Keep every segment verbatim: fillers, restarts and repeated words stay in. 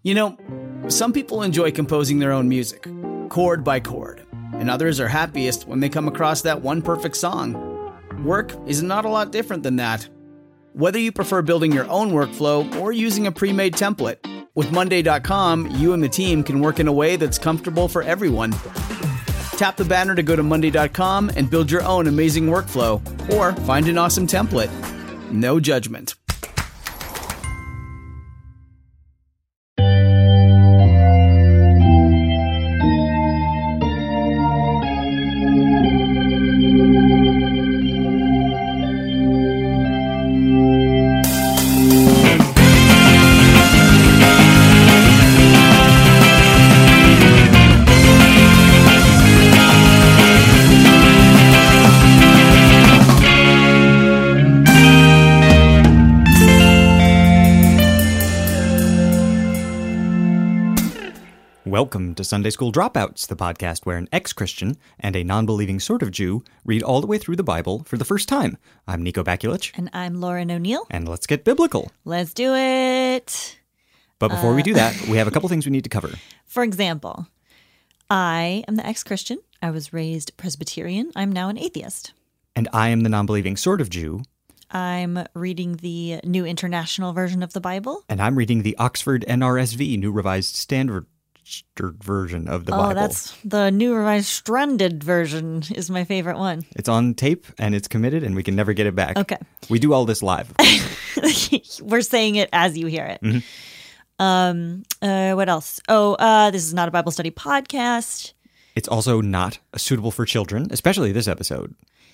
You know, some people enjoy composing their own music, chord by chord, and others are happiest when they come across that one perfect song. Work is not a lot different than that. Whether you prefer building your own workflow or using a pre-made template, with Monday dot com, you and the team can work in a way that's comfortable for everyone. Tap the banner to go to Monday dot com and build your own amazing workflow, or find an awesome template. No judgment. Welcome to Sunday School Dropouts, the podcast where an ex-Christian and a non-believing sort of Jew read all the way through the Bible for the first time. I'm Nico Bakulich. And I'm Lauren O'Neill. And let's get biblical. Let's do it. But before uh, we do that, we have a couple things we need to cover. For example, I am the ex-Christian. I was raised Presbyterian. I'm now an atheist. And I am the non-believing sort of Jew. I'm reading the New International Version of the Bible. And I'm reading the Oxford N R S V, New Revised Standard version of the oh, Bible. Oh, that's the New Revised Stranded version is my favorite one. It's on tape and it's committed and we can never get it back. Okay. We do all this live. We're saying it as you hear it. Mm-hmm. Um. Uh, what else? Oh, uh, this is not a Bible study podcast. It's also not suitable for children, especially this episode.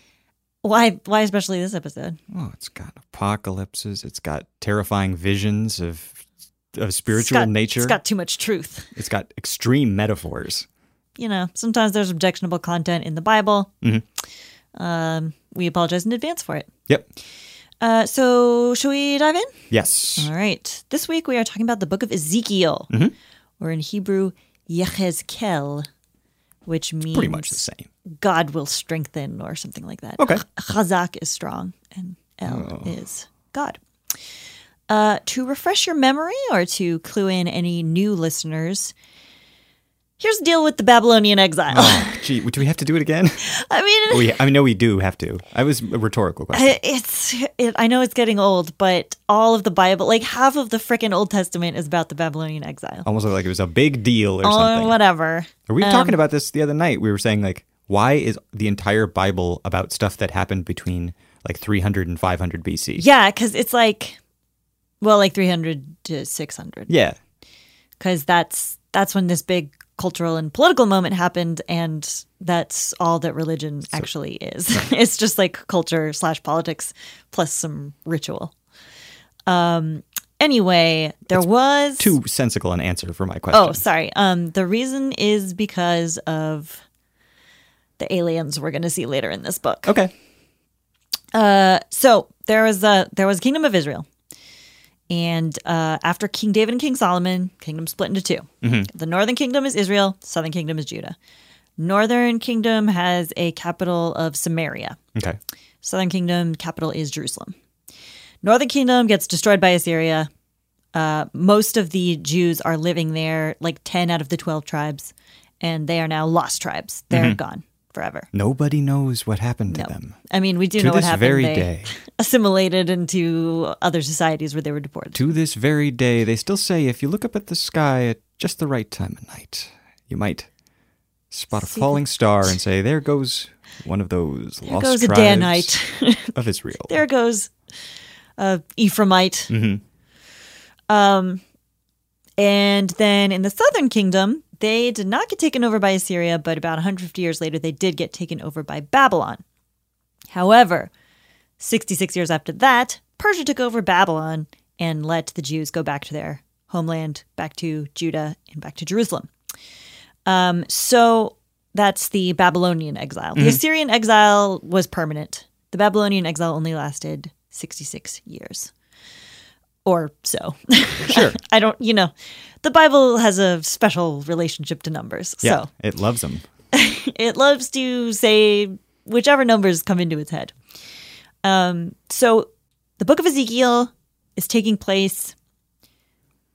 Why? Why especially this episode? Oh, it's got apocalypses. It's got terrifying visions of of spiritual it's got, nature. It's got too much truth. It's got extreme metaphors. You know, sometimes there's objectionable content in the Bible. Mm-hmm. Um, we apologize in advance for it. Yep. Uh, so, shall we dive in? Yes. All right. This week we are talking about the book of Ezekiel, mm-hmm. or in Hebrew, Yechezkel, which means pretty much the same. God will strengthen, or something like that. Okay. Chazak is strong, and El oh. is God. Uh, to refresh your memory or to clue in any new listeners, here's the deal with the Babylonian exile. Oh, gee, do we have to do it again? I mean, we, I know we do have to. I was a rhetorical question. It's, it, I know it's getting old, but all of the Bible, like half of the frickin' Old Testament is about the Babylonian exile. Almost like it was a big deal or oh, something. Whatever. Are we um, talking about this the other night? We were saying, like, why is the entire Bible about stuff that happened between, like, three hundred and five hundred B C? Yeah, because it's like... Well, like three hundred to six hundred. Yeah. Because that's that's when this big cultural and political moment happened, and that's all that religion so, actually is. It's just like culture slash politics plus some ritual. Um. Anyway, there it's was... Too sensical an answer for my question. Oh, sorry. Um. The reason is because of the aliens we're going to see later in this book. Okay. Uh. So there was a, there was a kingdom of Israel. And uh, after King David and King Solomon, kingdom split into two. Mm-hmm. The northern kingdom is Israel. Southern kingdom is Judah. Northern kingdom has a capital of Samaria. Okay. Southern kingdom capital is Jerusalem. Northern kingdom gets destroyed by Assyria. Uh, most of the Jews are living there, like ten out of the twelve tribes, and they are now lost tribes. They're mm-hmm. gone forever. Nobody knows what happened to no. them. I mean, we do to know what this happened. Very they day. assimilated into other societies where they were deported. To this very day, they still say if you look up at the sky at just the right time of night, you might spot a See falling the... star and say, there goes one of those there lost goes a tribes Danite of Israel. There goes uh, Ephraimite. Mm-hmm. Um, and then in the southern kingdom, they did not get taken over by Assyria, but about one hundred fifty years later, they did get taken over by Babylon. However, sixty-six years after that, Persia took over Babylon and let the Jews go back to their homeland, back to Judah and back to Jerusalem. Um, so that's the Babylonian exile. Mm-hmm. The Assyrian exile was permanent. The Babylonian exile only lasted sixty-six years. Or so. Sure. I don't, you know, the Bible has a special relationship to numbers. Yeah, so it loves them. It loves to say whichever numbers come into its head. Um, so the book of Ezekiel is taking place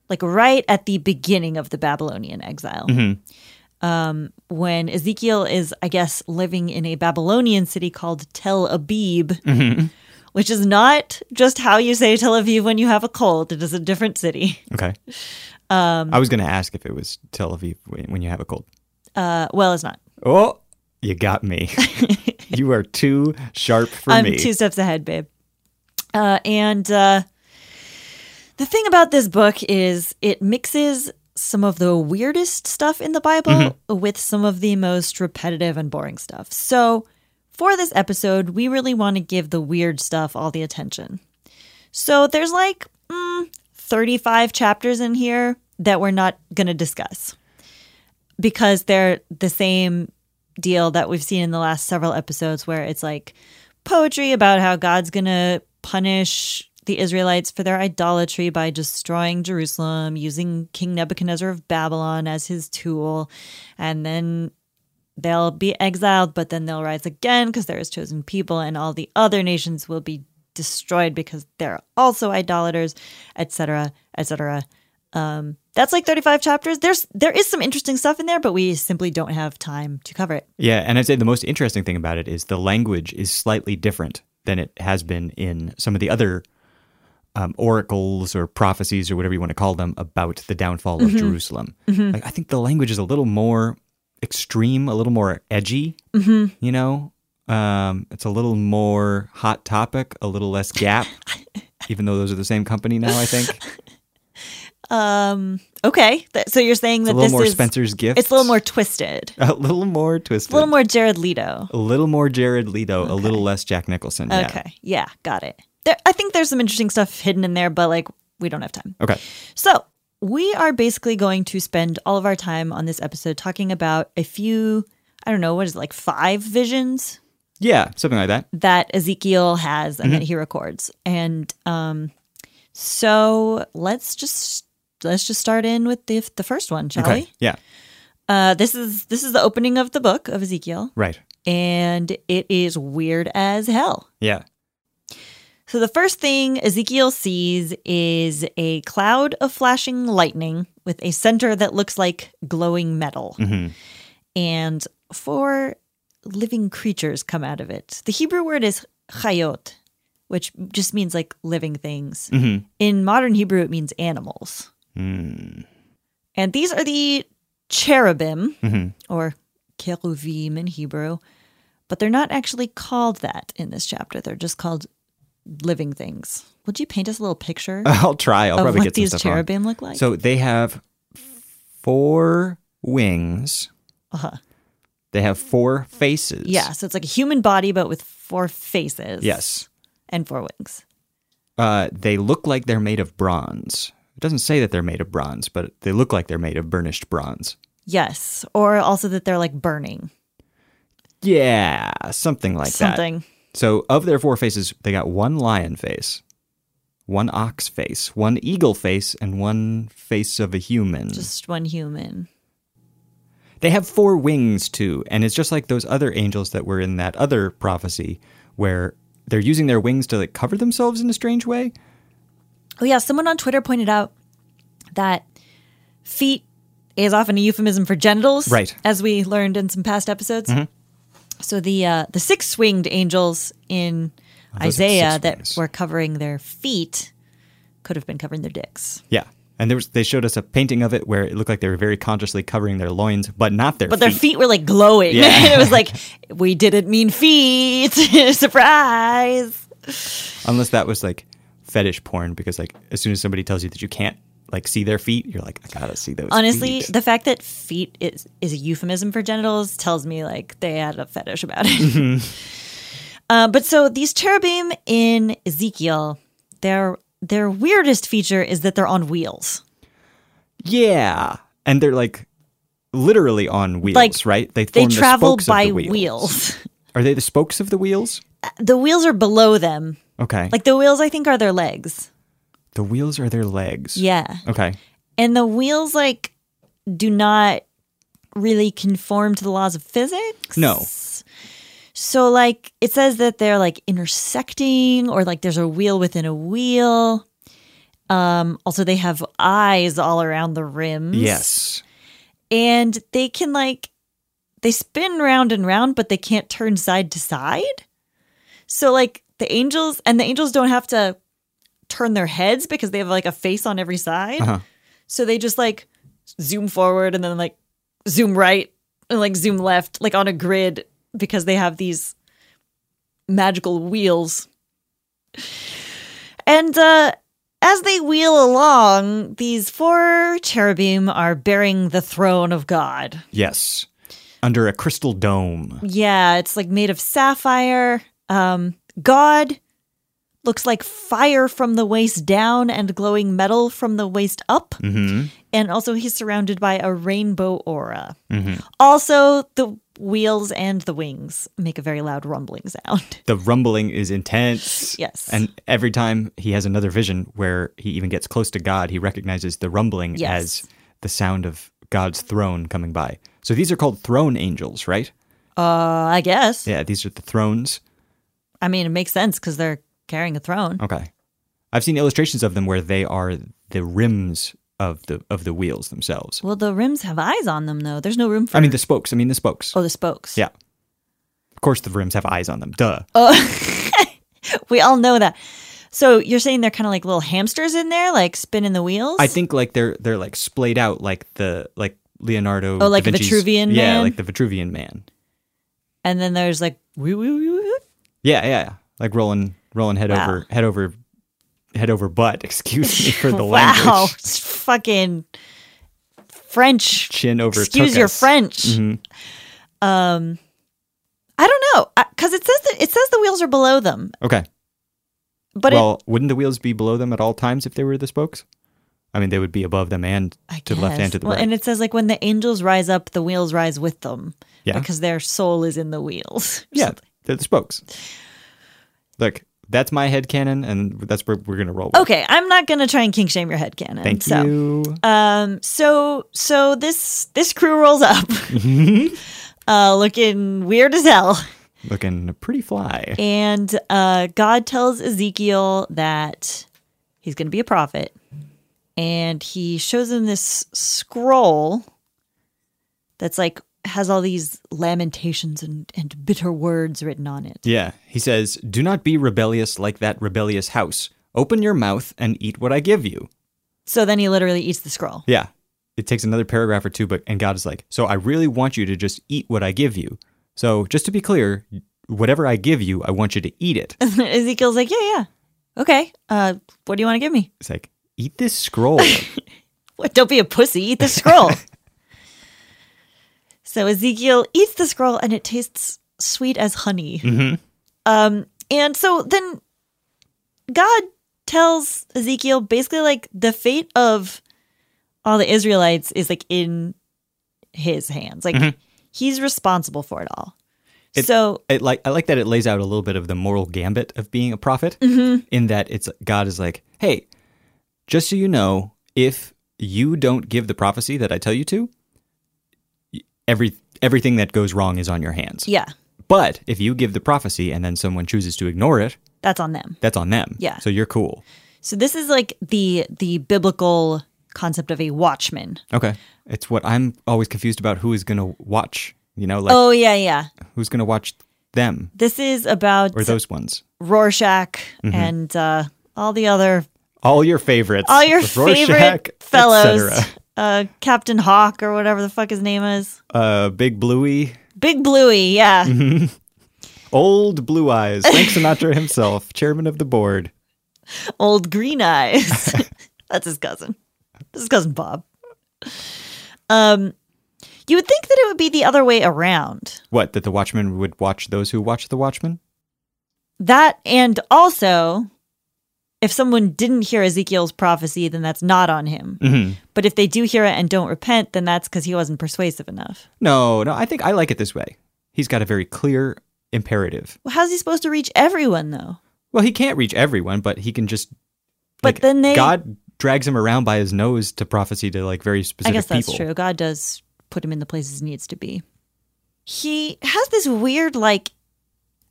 like right at the beginning of the Babylonian exile. Mm-hmm. Um, when Ezekiel is, I guess, living in a Babylonian city called Tel Aviv, Mm-hmm. which is not just how you say Tel Aviv when you have a cold. It is a different city. Okay. Um, I was going to ask if it was Tel Aviv when when you have a cold. Uh, well, it's not. Oh, you got me. You are too sharp for I'm me. two steps ahead, babe. Uh, and uh, the thing about this book is it mixes some of the weirdest stuff in the Bible mm-hmm. with some of the most repetitive and boring stuff. So for this episode, we really want to give the weird stuff all the attention. So there's like mm, thirty-five chapters in here that we're not going to discuss because they're the same deal that we've seen in the last several episodes where it's like poetry about how God's going to punish the Israelites for their idolatry by destroying Jerusalem, using King Nebuchadnezzar of Babylon as his tool, and then they'll be exiled, but then they'll rise again because they're his chosen people, and all the other nations will be destroyed because they're also idolaters, et cetera, et cetera. Um, that's like thirty-five chapters. There's there is some interesting stuff in there, but we simply don't have time to cover it. Yeah, and I'd say the most interesting thing about it is the language is slightly different than it has been in some of the other um, oracles or prophecies or whatever you want to call them about the downfall of mm-hmm. Jerusalem. Mm-hmm. Like, I think the language is a little more extreme, a little more edgy, mm-hmm. you know? Um, it's a little more Hot Topic, a little less Gap, even though those are the same company now, I think. Um. Okay. Th- so you're saying It's that a little this more is Spencer's Gifts. It's a little more twisted. A little more twisted. A little more Jared Leto. A little more Jared Leto. Okay. A little less Jack Nicholson. Yeah. Okay. Yeah. Got it. There, I think there's some interesting stuff hidden in there, but like we don't have time. Okay. So we are basically going to spend all of our time on this episode talking about a few. I don't know what is it, like five visions. Yeah, something like that. That Ezekiel has and mm-hmm. that he records, and um, so let's just. Let's just start in with the the first one, shall okay. we? Yeah. Uh, this is this is the opening of the book of Ezekiel, right? And it is weird as hell. Yeah. So the first thing Ezekiel sees is a cloud of flashing lightning with a center that looks like glowing metal, mm-hmm. and four living creatures come out of it. The Hebrew word is chayot, which just means like living things. Mm-hmm. In modern Hebrew, it means animals. Mm. And these are the cherubim, mm-hmm. or keruvim in Hebrew, but they're not actually called that in this chapter. They're just called living things. Would you paint us a little picture I'll try. I'll of probably what get some these stuff cherubim on. look like? So they have four wings. Uh-huh. They have four faces. Yeah, so it's like a human body, but with four faces. Yes. And four wings. Uh, they look like they're made of bronze. It doesn't say that they're made of bronze, but they look like they're made of burnished bronze. Yes, or also that they're like burning. Yeah, something like something. that. So of their four faces, they got one lion face, one ox face, one eagle face, and one face of a human. Just one human. They have four wings, too, and it's just like those other angels that were in that other prophecy where they're using their wings to like cover themselves in a strange way. Oh, yeah. Someone on Twitter pointed out that feet is often a euphemism for genitals. Right. As we learned in some past episodes. Mm-hmm. So the uh, the six-winged angels in Oh, those are Isaiah six that wings. were covering their feet could have been covering their dicks. Yeah. And there was, they showed us a painting of it where it looked like they were very consciously covering their loins, but not their But feet. their feet were like glowing. Yeah. And it was like, we didn't mean feet. Surprise. Unless that was like fetish porn, because like as soon as somebody tells you that you can't like see their feet, you're like, I gotta see those Honestly, feet. the fact that feet is, is a euphemism for genitals tells me like they had a fetish about it. Mm-hmm. uh, but so these cherubim in Ezekiel, their their weirdest feature is that they're on wheels. Yeah. And they're like literally on wheels, Like, right? They, They form the travel spokes of by the wheels. wheels. Are they the spokes of the wheels? The wheels are below them. Okay. Like the wheels, I think, are their legs. the wheels are their legs. Yeah. Okay. And the wheels, like, do not really conform to the laws of physics. No. So, like, it says that they're, like, intersecting or, like, there's a wheel within a wheel. Um, also, they have eyes all around the rims. Yes. And they can, like, they spin round and round, but they can't turn side to side. So, like, the angels, and the angels don't have to turn their heads because they have, like, a face on every side. Uh-huh. So they just, like, zoom forward and then, like, zoom right and, like, zoom left, like, on a grid because they have these magical wheels. And, uh... as they wheel along, these four cherubim are bearing the throne of God. Yes. Under a crystal dome. Yeah, it's like made of sapphire. Um, God looks like fire from the waist down and glowing metal from the waist up. Mm-hmm. And also he's surrounded by a rainbow aura. Mm-hmm. Also, the wheels and the wings make a very loud rumbling sound. The rumbling is intense. Yes. And every time he has another vision where he even gets close to God, he recognizes the rumbling Yes. as the sound of God's throne coming by. So these are called throne angels, right? Uh, I guess. Yeah, these are the thrones. I mean, it makes sense because they're carrying a throne. Okay. I've seen illustrations of them where they are the rims of the of the wheels themselves. Well, the rims have eyes on them, though. There's no room for... I mean the spokes. I mean the spokes. Oh, the spokes. Yeah. Of course the rims have eyes on them. Duh. Oh, we all know that. So you're saying they're kind of like little hamsters in there, like spinning the wheels? I think like they're they're like splayed out like the like Leonardo Oh, like da a Vinci's- Vitruvian Yeah, man? like the Vitruvian man. And then there's like... woo, woo, woo, woo. Yeah, yeah, yeah. Like rolling rolling head Wow. over head over head over butt, excuse me for the Wow. language. It's fucking French. Chin over Excuse your tuchus. French. Mhm. Um, I don't know. Because it says that, it says the wheels are below them. Okay. But it, well, wouldn't the wheels be below them at all times if they were the spokes? I mean, they would be above them and I to the left guess. and to the well, right. And it says like when the angels rise up, the wheels rise with them. Yeah. Because their soul is in the wheels. Yeah, they're the spokes. Look, that's my headcanon, and that's where we're gonna roll with. Okay, I'm not gonna try and kink shame your headcanon. Thank so. you. Um, so so this this crew rolls up, uh, looking weird as hell, Looking pretty fly. and uh, God tells Ezekiel that he's going to be a prophet, and he shows him this scroll that's like has all these lamentations and, and bitter words written on it. Yeah, he says, "Do not be rebellious like that rebellious house. Open your mouth and eat what I give you." So then he literally eats the scroll. Yeah, it takes another paragraph or two, but and God is like, "So I really want you to just eat what I give you. So just to be clear, whatever I give you, I want you to eat it." Ezekiel's like, yeah, yeah, okay. Uh, what do you want to give me? It's like, eat this scroll. What, don't be a pussy. Eat the scroll. So Ezekiel eats the scroll, and it tastes sweet as honey. Mm-hmm. Um, and so then God tells Ezekiel basically like the fate of all the Israelites is like in his hands. Like Mhm. he's responsible for it all. It- so It like I like that it lays out a little bit of the moral gambit of being a prophet, in that it's God is like, hey, just so you know, if you don't give the prophecy that I tell you to, every everything that goes wrong is on your hands. yeah, But if you give the prophecy and then someone chooses to ignore it, that's on them. that's on them. Yeah. So you're cool. So this is like the the biblical concept of a watchman. Okay. It's what I'm always confused about. Who is going to watch? You know, like Oh yeah, yeah. who's going to watch them This is about or those ones? Rorschach and uh, all the other All your favorites. all your Rorschach, favorite et fellows. cetera. Uh, Captain Hawk or whatever the fuck his name is. Uh, Big Bluey. Big Bluey, yeah. Old Blue Eyes, Frank Sinatra himself, chairman of the board. Old Green Eyes. That's his cousin. This is cousin Bob. Um, you would think that it would be the other way around. What, that the Watchmen would watch those who watch the Watchmen? That and also, if someone didn't hear Ezekiel's prophecy, then that's not on him. Mm-hmm. But if they do hear it and don't repent, then that's because he wasn't persuasive enough. No, no, I think I like it this way. He's got a very clear imperative. Well, how's he supposed to reach everyone, though? Well, he can't reach everyone, but he can just. But like, then they- God drags him around by his nose to prophecy to like very specific I guess that's people. true. God does put him in the places he needs to be. He has this weird, like,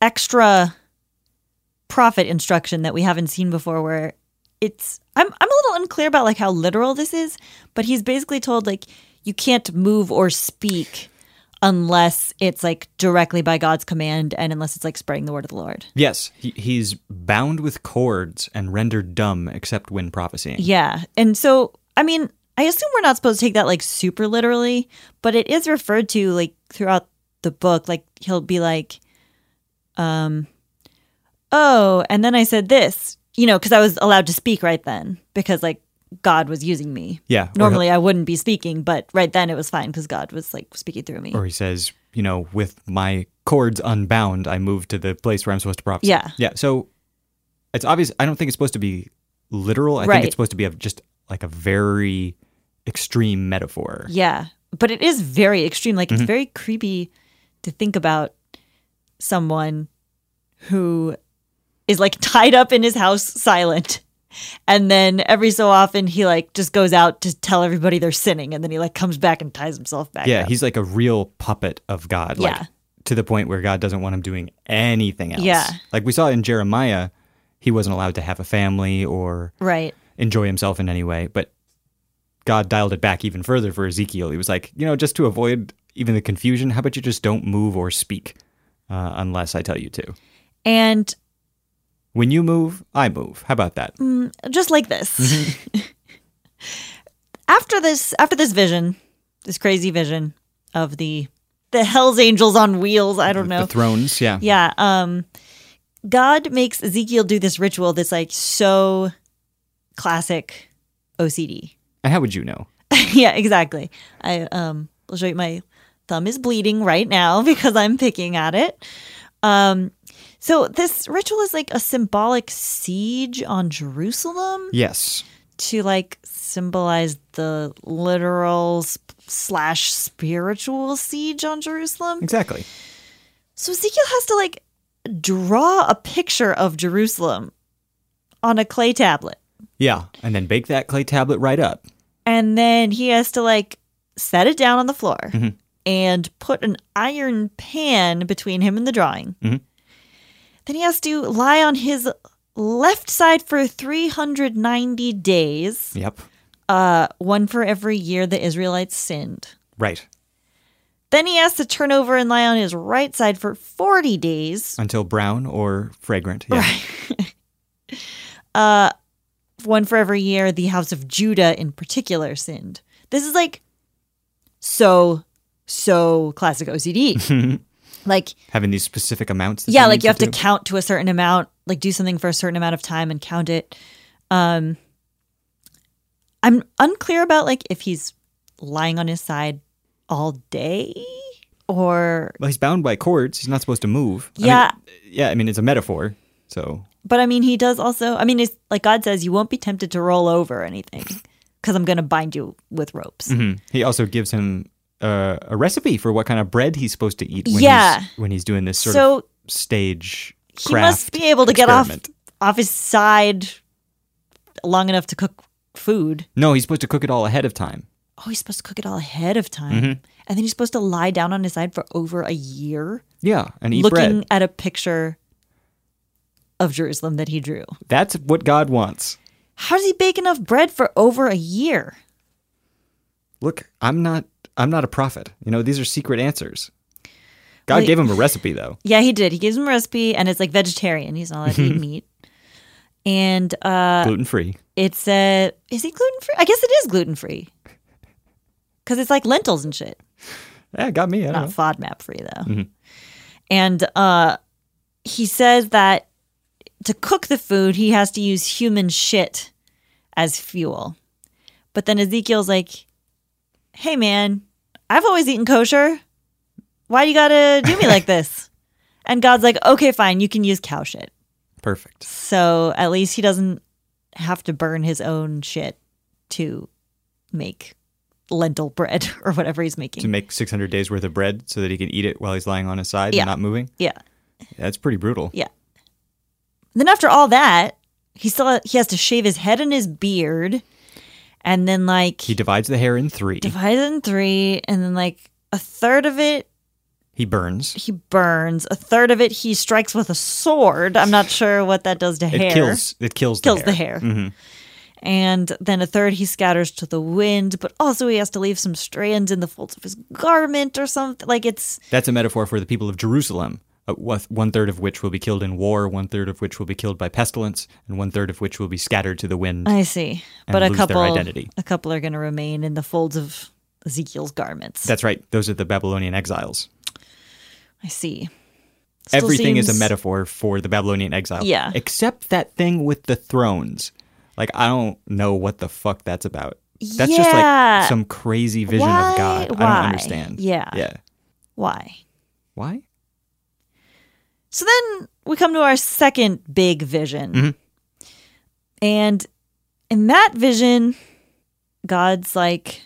extra prophet instruction that we haven't seen before where it's I'm I'm a little unclear about like how literal this is, but he's basically told like you can't move or speak unless it's like directly by God's command and unless it's like spreading the word of the Lord. Yes, he, he's bound with cords and rendered dumb except when prophesying. Yeah. And so, I mean, I assume we're not supposed to take that like super literally, but it is referred to like throughout the book. Like he'll be like, um, oh, and then I said this, you know, because I was allowed to speak right then because like God was using me. Yeah. Normally I wouldn't be speaking, but right then it was fine because God was like speaking through me. Or he says, you know, with my cords unbound, I moved to the place where I'm supposed to prophesy. Yeah. Yeah. So it's obvious. I don't think it's supposed to be literal. I Right. think it's supposed to be a, just like a very extreme metaphor. Yeah. But it is very extreme. Like Mm-hmm. it's very creepy to think about someone who is like tied up in his house silent. And then every so often he like just goes out to tell everybody they're sinning. And then he like comes back and ties himself back Yeah. up. He's like a real puppet of God. Like, Yeah. to the point where God doesn't want him doing anything else. Yeah. Like we saw in Jeremiah, he wasn't allowed to have a family or Right. enjoy himself in any way. But God dialed it back even further for Ezekiel. He was like, you know, just to avoid even the confusion, how about you just don't move or speak uh, unless I tell you to? And When you move, I move. How about that? just like this. Mm-hmm. after this after this vision, this crazy vision of the the Hell's Angels on wheels, I don't know. The thrones, yeah. Yeah, um God makes Ezekiel do this ritual that's like so classic O C D. And how would you know? Yeah, exactly. I um I'll show you my thumb is bleeding right now because I'm picking at it. Um so this ritual is like a symbolic siege on Jerusalem Yes. to like symbolize the literal s- slash spiritual siege on Jerusalem. Exactly. So Ezekiel has to like draw a picture of Jerusalem on a clay tablet. Yeah. And then bake that clay tablet right up. And then he has to like set it down on the floor Mhm. and put an iron pan between him and the drawing. Mhm. Then he has to lie on his left side for three hundred ninety days, Yep. uh, one for every year the Israelites sinned. Right. Then he has to turn over and lie on his right side for forty days, Until brown or fragrant. Yeah. uh, one for every year the house of Judah in particular sinned. This is like so, so classic O C D. Like, Having these specific amounts. that yeah, they like need you have to do. count to a certain amount, like do something for a certain amount of time and count it. Um, I'm unclear about like if he's lying on his side all day or, Well, he's bound by cords. He's not supposed to move. I yeah. mean, yeah, I mean, it's a metaphor. So, But I mean, he does also, I mean, it's like God says, you won't be tempted to roll over or anything because I'm going to bind you with ropes. mhm. He also gives him uh, a recipe for what kind of bread he's supposed to eat when, Yeah. he's, when he's doing this sort So of stage he craft must be able to get off, experiment. off his side long enough to cook food. No, he's supposed to cook it all ahead of time. Oh, he's supposed to cook it all ahead of time. Mm-hmm. And then he's supposed to lie down on his side for over a year Yeah, and eat looking bread. at a picture of Jerusalem that he drew. That's what God wants. How does he bake enough bread for over a year? Look, I'm not I'm not a prophet. You know, these are secret answers. God Well, gave him a recipe though. Yeah, he did. He gives him a recipe and it's like vegetarian. He's not allowed to eat meat. And uh, Gluten free. it's, uh, is he gluten free? I guess it is gluten free. Because it's like lentils and shit. Yeah, got me. I don't Not know. FODMAP free though. And uh, he says that to cook the food, he has to use human shit as fuel. But then Ezekiel's like, hey man, I've always eaten kosher. Why do you gotta do me like this? And God's like, okay, fine, you can use cow shit. Perfect. So at least he doesn't have to burn his own shit to make lentil bread or whatever he's making. To make six hundred days worth of bread so that he can eat it while he's lying on his side Yeah. and not moving. Yeah. Yeah, that's pretty brutal. Yeah. Then after all that, he still he has to shave his head and his beard, and then like He divides the hair in three. divide it in three, and then like a third of it he burns. he burns, a third of it he strikes with a sword. I'm not sure what that does to It hair. kills. It kills. Kills the the hair. hair. Mhm. And then a third he scatters to the wind, but also he has to leave some strands in the folds of his garment or something. Like it's... That's a metaphor for the people of Jerusalem, uh, one third of which will be killed in war, one third of which will be killed by pestilence, and one third of which will be scattered to the wind. I see. And But a lose couple, their identity. a couple are going to remain in the folds of Ezekiel's garments. That's right. Those are the Babylonian exiles. I see. Still Everything is seems- a metaphor for the Babylonian exile. Yeah. Except that thing with the thrones. Like, I don't know what the fuck that's about. That's just Yeah. like some crazy vision Why? of God. I Why? don't understand. Yeah. Yeah. Why? Why? So then we come to our second big vision. Mhm. And in that vision, God's like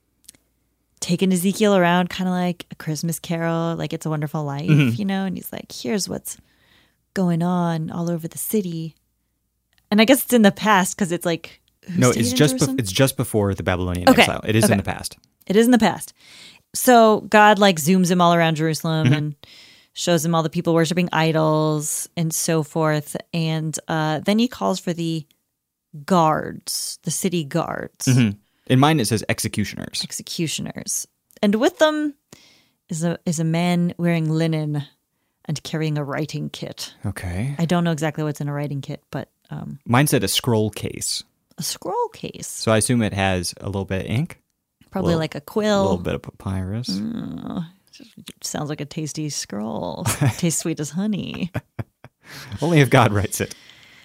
taking Ezekiel around kind of like a Christmas Carol, like It's a Wonderful Life, Mhm. you know? And he's like, here's what's going on all over the city. And I guess it's in the past because it's like, who No, stayed it's in just bef- Jerusalem? it's just before the Babylonian Okay. exile. It is Okay. in the past. It is in the past. So God like zooms him all around Jerusalem Mhm. and shows him all the people worshiping idols and so forth. And uh, then he calls for the guards, the city guards, Mhm. In mine, it says executioners. executioners. And with them is a is a man wearing linen and carrying a writing kit. Okay. I don't know exactly what's in a writing kit, but um, Mine said a scroll case. a scroll case, So I assume it has a little bit of ink, probably little- like a a quill. little bit of papyrus. Oh, sounds like a tasty scroll. Tastes sweet as honey. Only if God writes it.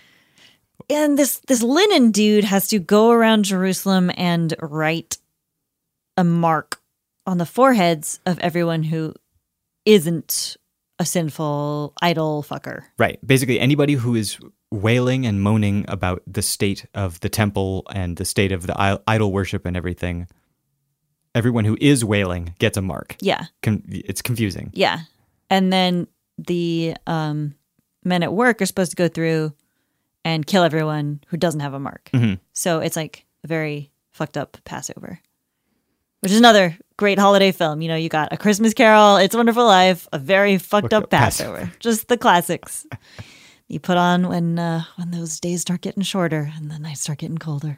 And this this linen dude has to go around Jerusalem and write a mark on the foreheads of everyone who isn't a sinful idol fucker. Right. Basically, anybody who is wailing and moaning about the state of the temple and the state of the i- idol worship and everything, everyone who is wailing gets a mark. Yeah, Con- it's confusing. yeah. And then the um, men at work are supposed to go through and kill everyone who doesn't have a mark. Mhm. So it's like a very fucked up Passover, which is another great holiday film. You know, you got A Christmas Carol, It's a Wonderful Life, a very fucked up up Passover. Passover. Just the classics. You put on when uh, when those days start getting shorter and the nights start getting colder.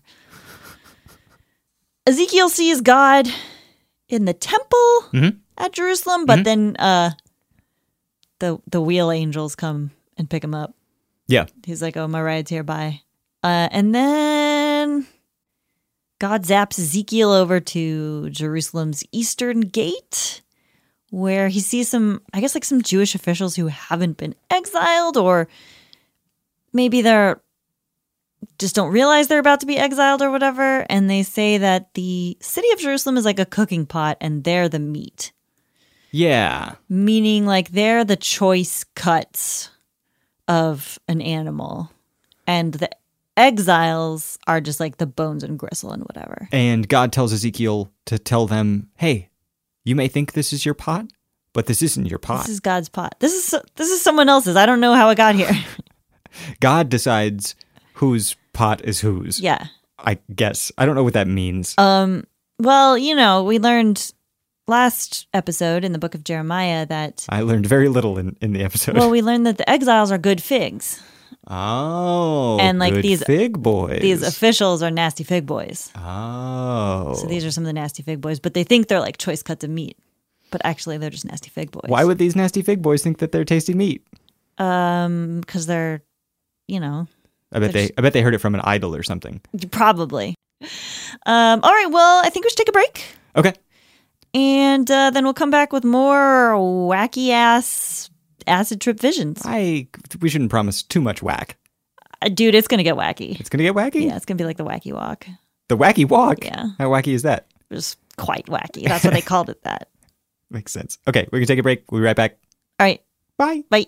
Ezekiel sees God in the temple Mhm. at Jerusalem, but Mhm. then uh, the the wheel angels come and pick him up. Yeah. He's like, oh, my ride's here, bye. Uh, and then God zaps Ezekiel over to Jerusalem's eastern gate, where he sees some, I guess, like some Jewish officials who haven't been exiled, or maybe they're just don't realize they're about to be exiled or whatever. And they say that the city of Jerusalem is like a cooking pot and they're the meat, Yeah. meaning like they're the choice cuts of an animal. And the exiles are just like the bones and gristle and whatever. And God tells Ezekiel to tell them, hey, you may think this is your pot, but this isn't your pot. This is God's pot. This is this is someone else's. I don't know how it got here. God decides whose pot is whose. Yeah. I guess. I don't know what that means. Um. Well, you know, we learned last episode in the book of Jeremiah that I learned very little in, in the episode. well, we learned that the exiles are good figs, oh. and, like, good these- fig boys. these officials are nasty fig boys. Oh. So these are some of the nasty fig boys, but they think they're like choice cuts of meat, but actually they're just nasty fig boys. Why would these nasty fig boys think that they're tasty meat? Um, because they're, you know, I bet They're they I bet they heard it from an idol or something. probably. Um. All right. Well, I think we should take a break. Okay. And uh, then we'll come back with more wacky ass acid trip visions. I we shouldn't promise too much whack. Uh, dude, it's going to get wacky. It's gonna get wacky? Yeah, it's going to be like the wacky walk. The wacky walk? Yeah. How wacky is that? Just quite wacky. That's what they called it that. Makes sense. Okay, we're gonna take a break. We'll be right back. All right. Bye. Bye.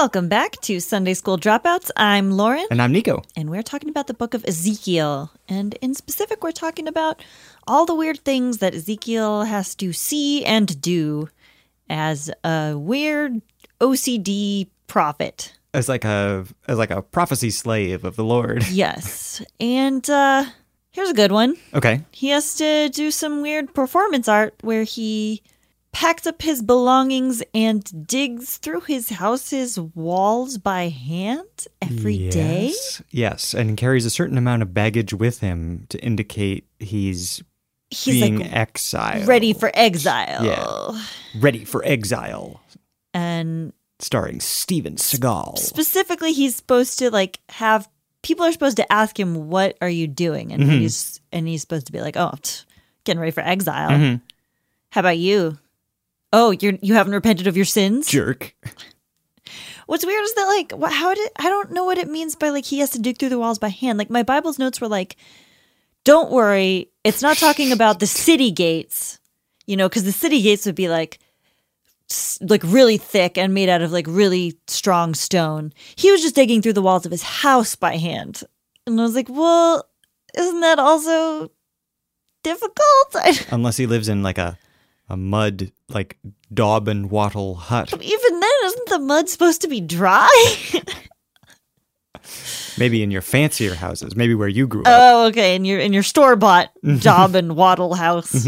Welcome back to Sunday School Dropouts. I'm Lauren. And I'm Nico. And we're talking about the book of Ezekiel. And in specific, we're talking about all the weird things that Ezekiel has to see and do as a weird O C D prophet. As like a as like a prophecy slave of the Lord. Yes. And uh, here's a good one. Okay. He has to do some weird performance art where he packs up his belongings and digs through his house's walls by hand every day. Yes. Yes, and carries a certain amount of baggage with him to indicate he's, He's being like exiled. ready for exile. Yeah. Ready for exile. And Starring Steven Seagal. specifically, he's supposed to like have people are supposed to ask him, "What are you doing?" And Mm-hmm. he's and he's supposed to be like, "Oh, t- getting ready for exile." Mm-hmm. How about you? Oh, you're you haven't repented of your sins? Jerk. What's weird is that like, what, how did I don't know what it means by like he has to dig through the walls by hand. Like my Bible's notes were like, "Don't worry, it's not talking about the city gates," you know, because the city gates would be like. Like really thick and made out of like really strong stone. He was just digging through the walls of his house by hand. And I was like, well, isn't that also difficult? Unless he lives in like a, a mud, like daub and wattle hut. Even then, isn't the mud supposed to be dry? Maybe in your fancier houses. Maybe where you grew up. Oh, okay. In your in your store bought daub and wattle house.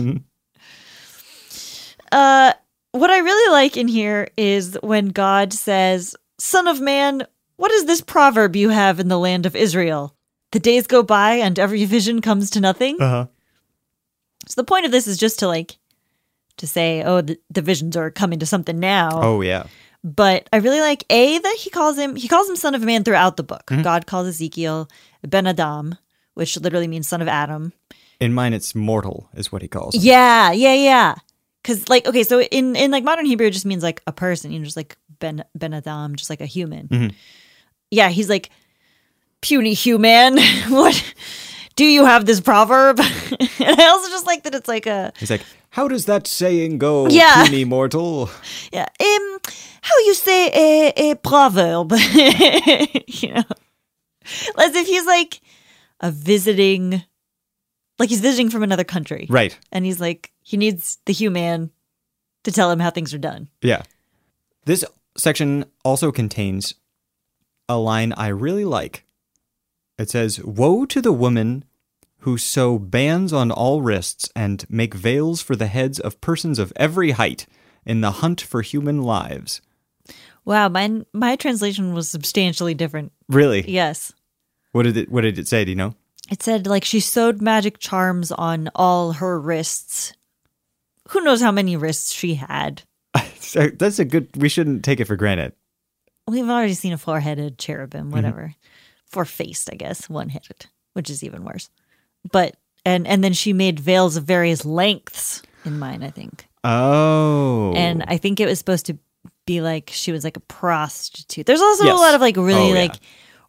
uh What I really like in here is when God says, "Son of man, what is this proverb you have in the land of Israel? The days go by and every vision comes to nothing." Uh-huh. So the point of this is just to like, to say, oh, the, the visions are coming to something now. Oh, yeah. But I really like, A, that he calls him, he calls him son of man throughout the book. Mm-hmm. God calls Ezekiel Ben Adam, which literally means son of Adam. In mine, it's mortal, is what he calls him. Yeah, yeah, yeah. Because, like, okay, so in, in like modern Hebrew, it just means like a person, you know, just like Ben Ben Adam, just like a human. Mm-hmm. Yeah, he's like puny human. What do you have this proverb? And I also just like that it's like a He's like, how does that saying go, Yeah. puny mortal? yeah. Um, how you say a a proverb? You know, as if he's like a visiting, like he's visiting from another country, Right. and he's like. He needs the human to tell him how things are done. Yeah. This section also contains a line I really like. It says, "Woe to the woman who sew bands on all wrists and make veils for the heads of persons of every height in the hunt for human lives." Wow, my my translation was substantially different. Really? Yes. What did it what did it say, do you know? It said like she sewed magic charms on all her wrists. Who knows how many wrists she had? So that's a good we shouldn't take it for granted. We've already seen a four-headed cherubim, whatever. Mm-hmm. Four-faced, I guess, one-headed, which is even worse. But and and then she made veils of various lengths in mine, I think. Oh. And I think it was supposed to be like she was like a prostitute. There's also Yes. a lot of like really Oh, yeah. like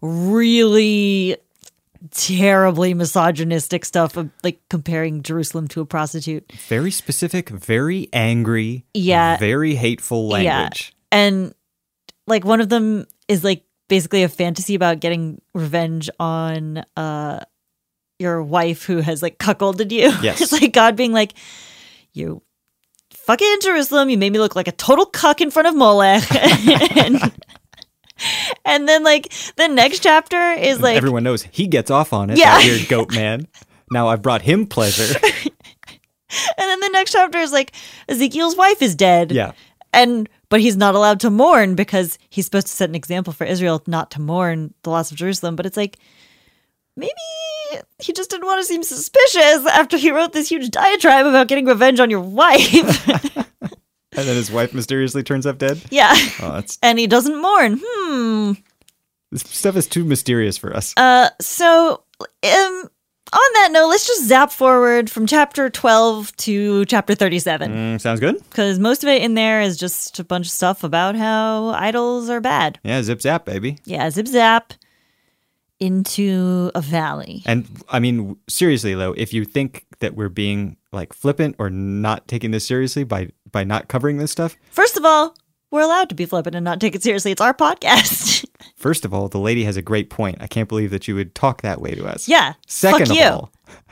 really terribly misogynistic stuff of like comparing Jerusalem to a prostitute. Very specific, very angry, Yeah. very hateful language. Yeah. And like one of them is like basically a fantasy about getting revenge on uh your wife who has like cuckolded you. Yes. It's like God being like, you fucking Jerusalem, you made me look like a total cuck in front of Molech. and, and then like the next chapter is like Everyone knows he gets off on it, Yeah. that weird goat man. Now I've brought him pleasure. and then the next chapter is like Ezekiel's wife is dead. Yeah. And but he's not allowed to mourn because he's supposed to set an example for Israel not to mourn the loss of Jerusalem. But it's like maybe he just didn't want to seem suspicious after he wrote this huge diatribe about getting revenge on your wife. And then his wife mysteriously turns up dead. Yeah. Oh, that's And he doesn't mourn. Hmm. this stuff is too mysterious for us. Uh, so, um, on that note, let's just zap forward from chapter twelve to chapter thirty-seven. Mm, sounds good. Because most of it in there is just a bunch of stuff about how idols are bad. Yeah, zip zap, baby. Yeah, zip zap into a valley. And I mean, seriously though, if you think that we're being like flippant or not taking this seriously by by not covering this stuff, First of all, we're allowed to be flippant and not take it seriously. It's our podcast. First of all, the lady has a great point. I can't believe that you would talk that way to us. Yeah. Second fuck of you. all,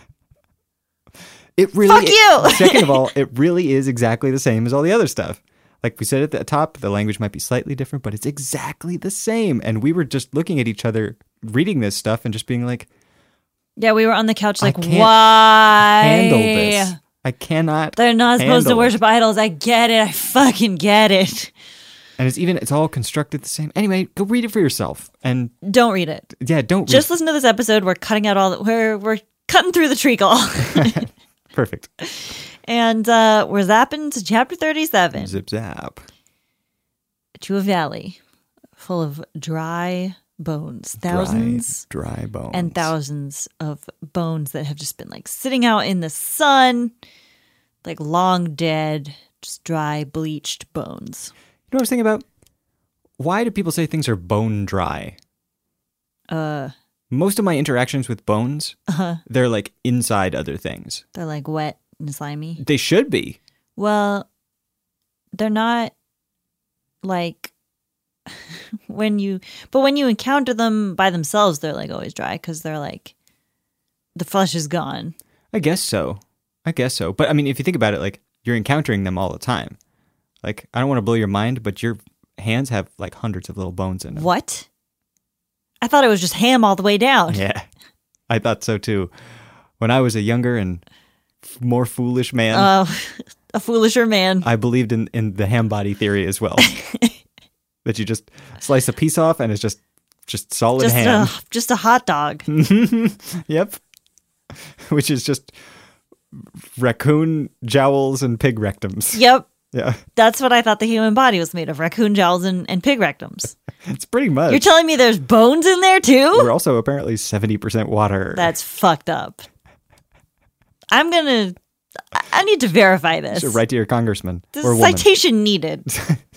it really Fuck you. Second of all, it really is exactly the same as all the other stuff. Like we said at the top, the language might be slightly different, but it's exactly the same. And we were just looking at each other reading this stuff and just being like, Yeah, we were on the couch like, I can't why? handle this. I cannot. They're not supposed to handle it. worship idols. I get it. I fucking get it. And it's even, it's all constructed the same. Anyway, go read it for yourself. And Don't read it. yeah, don't Just read. listen to this episode. We're cutting out all the, we're we're cutting through the treacle. Perfect. And uh, we're zapping to chapter thirty-seven. Zip zap. To a valley full of dry bones. Thousands Dry, dry bones. and thousands of bones that have just been like sitting out in the sun, like long dead, just dry, bleached bones. You know what I was thinking about? Why do people say things are bone dry? Uh, Most of my interactions with bones, uh they're like inside other things. they're like wet and slimy. They should be. Well, they're not like when you, but when you encounter them by themselves, they're like always dry because they're like the flesh is gone. I guess so. I guess so. But I mean, if you think about it, like you're encountering them all the time. Like, I don't want to blow your mind, but your hands have like hundreds of little bones in them. What? I thought it was just ham all the way down. Yeah. I thought so too. When I was a younger and f- more foolish man, Oh, a foolisher man. I believed in, in the ham body theory as well. That you just slice a piece off and it's just just solid Just ham. a, just a hot dog. Yep. Which is just raccoon jowls and pig rectums. Yep. Yeah. That's what I thought the human body was made of, raccoon jowls and, and pig rectums. It's pretty much. You're telling me there's bones in there too? We're also apparently seventy percent water. That's fucked up. I'm going to, I need to verify this. So write to your congressman This or is woman. citation needed.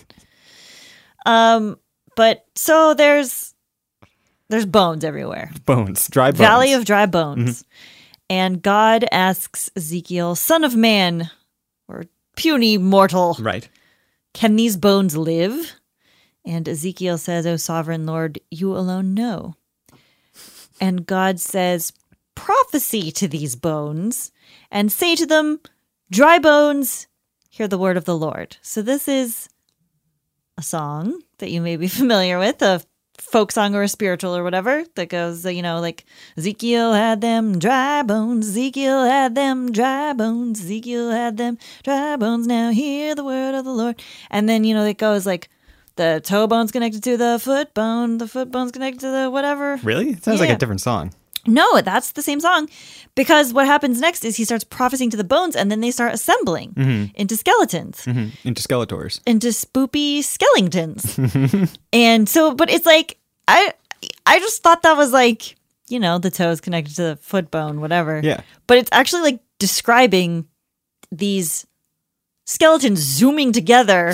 um, but so there's, there's bones everywhere. Bones. Dry bones. Valley of dry bones. Mm-hmm. And God asks Ezekiel, son of man, or puny mortal, Right. can these bones live? And Ezekiel says, O sovereign Lord, you alone know. And God says, prophesy to these bones and say to them, dry bones, hear the word of the Lord. So this is a song that you may be familiar with, a folk song or a spiritual or whatever, that goes, you know, like Ezekiel had them dry bones, Ezekiel had them dry bones, Ezekiel had them dry bones, now hear the word of the Lord. And then, you know, it goes like the toe bone's connected to the foot bone, the foot bone's connected to the whatever. Really? It sounds like Yeah. a different song. No, that's the same song. Because what happens next is he starts prophesying to the bones and then they start assembling into skeletons, Mm-hmm. Into Skeletors. into spoopy skeletons. And so, but it's like, I I just thought that was like, you know, the toe is connected to the foot bone, whatever. Yeah. But it's actually like describing these skeletons zooming together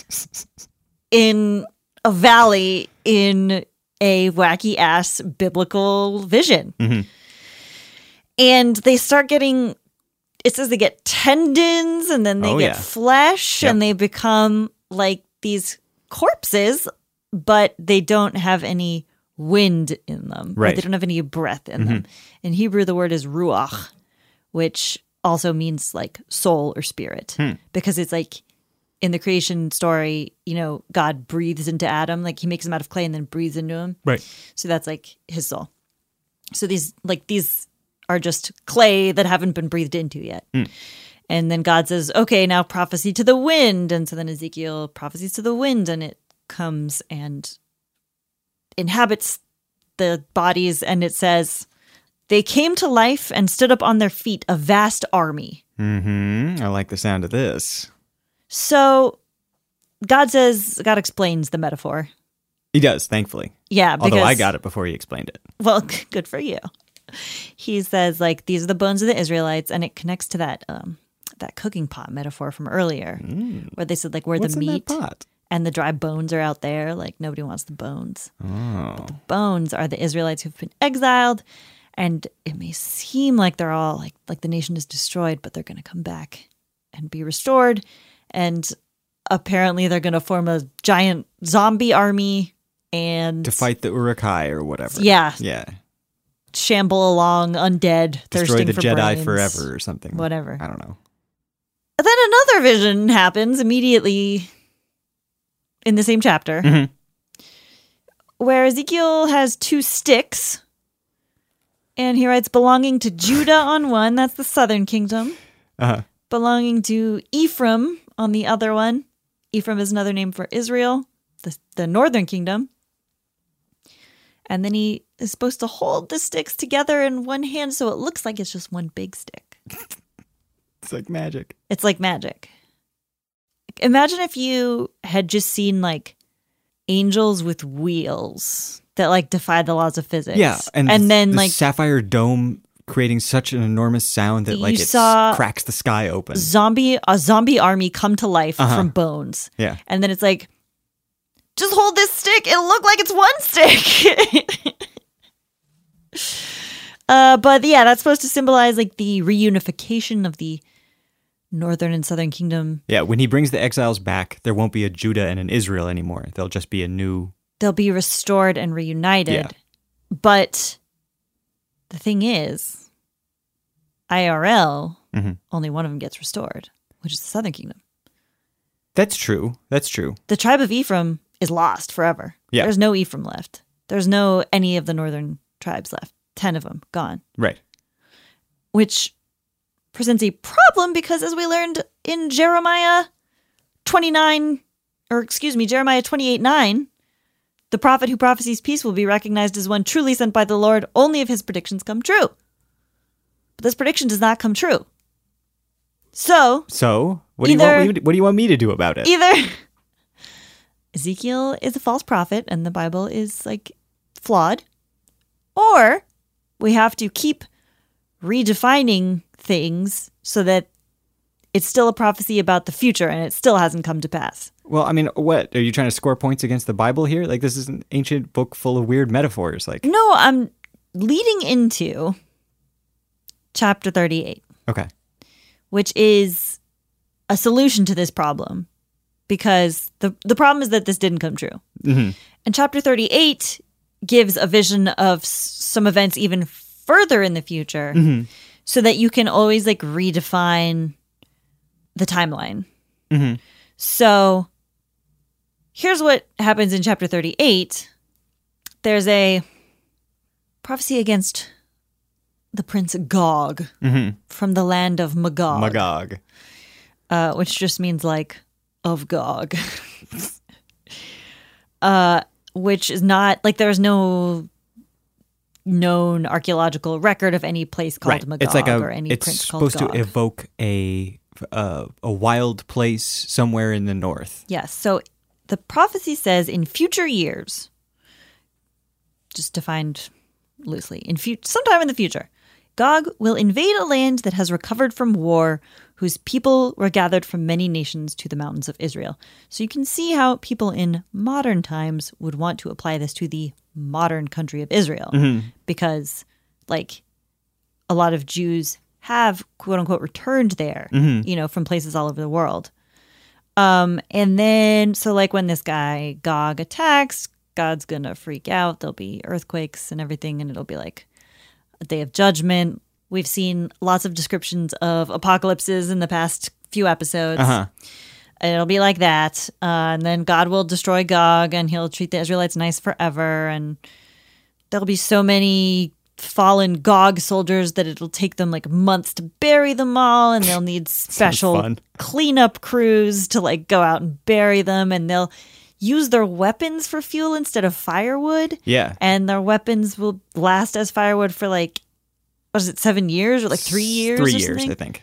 in a valley in a wacky ass biblical vision. Mm-hmm. And they start getting, it says they get tendons and then they Oh, get yeah. flesh Yep. and they become like these corpses, but they don't have any wind in them. or Right. They don't have any breath in them. In Hebrew, the word is ruach, which also means like soul or spirit, because it's like in the creation story, you know, God breathes into Adam, like he makes him out of clay and then breathes into him. Right. So that's like his soul. So these like these are just clay that haven't been breathed into yet. And then God says, okay, now prophecy to the wind. And so then Ezekiel prophesies to the wind and it comes and inhabits the bodies. And it says, they came to life and stood up on their feet, a vast army. Mm-hmm. I like the sound of this. So God says, God explains the metaphor. He does, thankfully. Yeah, because, Although I got it before he explained it. well, good for you. He says, like, these are the bones of the Israelites, and it connects to that um, that cooking pot metaphor from earlier, where they said, like, where What's the in that meat pot? and the dry bones are out there. Like, nobody wants the bones. Oh. Bones are the Israelites who've been exiled, and it may seem like they're all, like, like the nation is destroyed, but they're going to come back and be restored. And apparently they're going to form a giant zombie army and To fight the Uruk-hai or whatever. Yeah. Yeah. shamble along undead, Destroy thirsting the for Jedi brains. forever or something. Whatever. I don't know. Then another vision happens immediately in the same chapter, Mhm. where Ezekiel has two sticks, and he writes belonging to Judah on one, that's the southern kingdom, Uh-huh. belonging to Ephraim on the other one. Ephraim is another name for Israel, the, the northern kingdom. And then he is supposed to hold the sticks together in one hand so it looks like it's just one big stick. It's like magic. It's like magic. Imagine if you had just seen like angels with wheels that like defy the laws of physics. Yeah, and, and then the like sapphire dome creating such an enormous sound that like You it saw cracks the sky open. zombie a zombie army come to life Uh-huh. from bones. Yeah. And then it's like, just hold this stick. It'll look like it's one stick. uh, but yeah, that's supposed to symbolize like the reunification of the northern and southern kingdom. Yeah, when he brings the exiles back, there won't be a Judah and an Israel anymore. There'll just be a new... They'll be restored and reunited. Yeah. But the thing is, I R L, Mhm. only one of them gets restored, which is the southern kingdom. That's true. That's true. The tribe of Ephraim is lost forever. Yeah. There's no Ephraim left. There's no any of the northern tribes left. Ten of them gone. Right. Which presents a problem because as we learned in Jeremiah twenty-nine, or excuse me, Jeremiah twenty-eight nine, the prophet who prophesies peace will be recognized as one truly sent by the Lord only if his predictions come true. But this prediction does not come true. So, So, what do, you Either- want me, what do you want me to do about it? either Ezekiel is a false prophet and the Bible is like flawed, or we have to keep redefining things so that it's still a prophecy about the future and it still hasn't come to pass. Well, I mean, what? Are you trying to score points against the Bible here? Like, this is an ancient book full of weird metaphors. Like, No, I'm leading into chapter thirty-eight, okay. which is a solution to this problem because the, the problem is that this didn't come true. hmm And chapter thirty-eight gives a vision of s- some events even further in the future hmm so that you can always like redefine the timeline. hmm So here's what happens in chapter thirty-eight. There's a prophecy against the prince Gog hmm from the land of Magog, Magog. uh, which just means like of Gog. uh, which is not like there's no known archaeological record of any place called Right. Magog It's like a. or any It's prince called supposed Gog. to evoke a uh, a wild place somewhere in the north. Yes. So the prophecy says in future years, just defined loosely, in fu- sometime in the future, Gog will invade a land that has recovered from war, whose people were gathered from many nations to the mountains of Israel. So you can see how people in modern times would want to apply this to the modern country of Israel, because like a lot of Jews have quote unquote returned there, you know, from places all over the world. Um, and then, so like when this guy Gog attacks, God's gonna freak out. There'll be earthquakes and everything, and it'll be like a day of judgment. We've seen lots of descriptions of apocalypses in the past few episodes. Uh-huh. It'll be like that. Uh, and then God will destroy Gog and he'll treat the Israelites nice forever. And there'll be so many fallen Gog soldiers that it'll take them like months to bury them all. And they'll need special fun. cleanup crews to like go out and bury them. And they'll use their weapons for fuel instead of firewood. Yeah. And their weapons will last as firewood for like, what is it, seven years or like three years? Three or years, something? I think.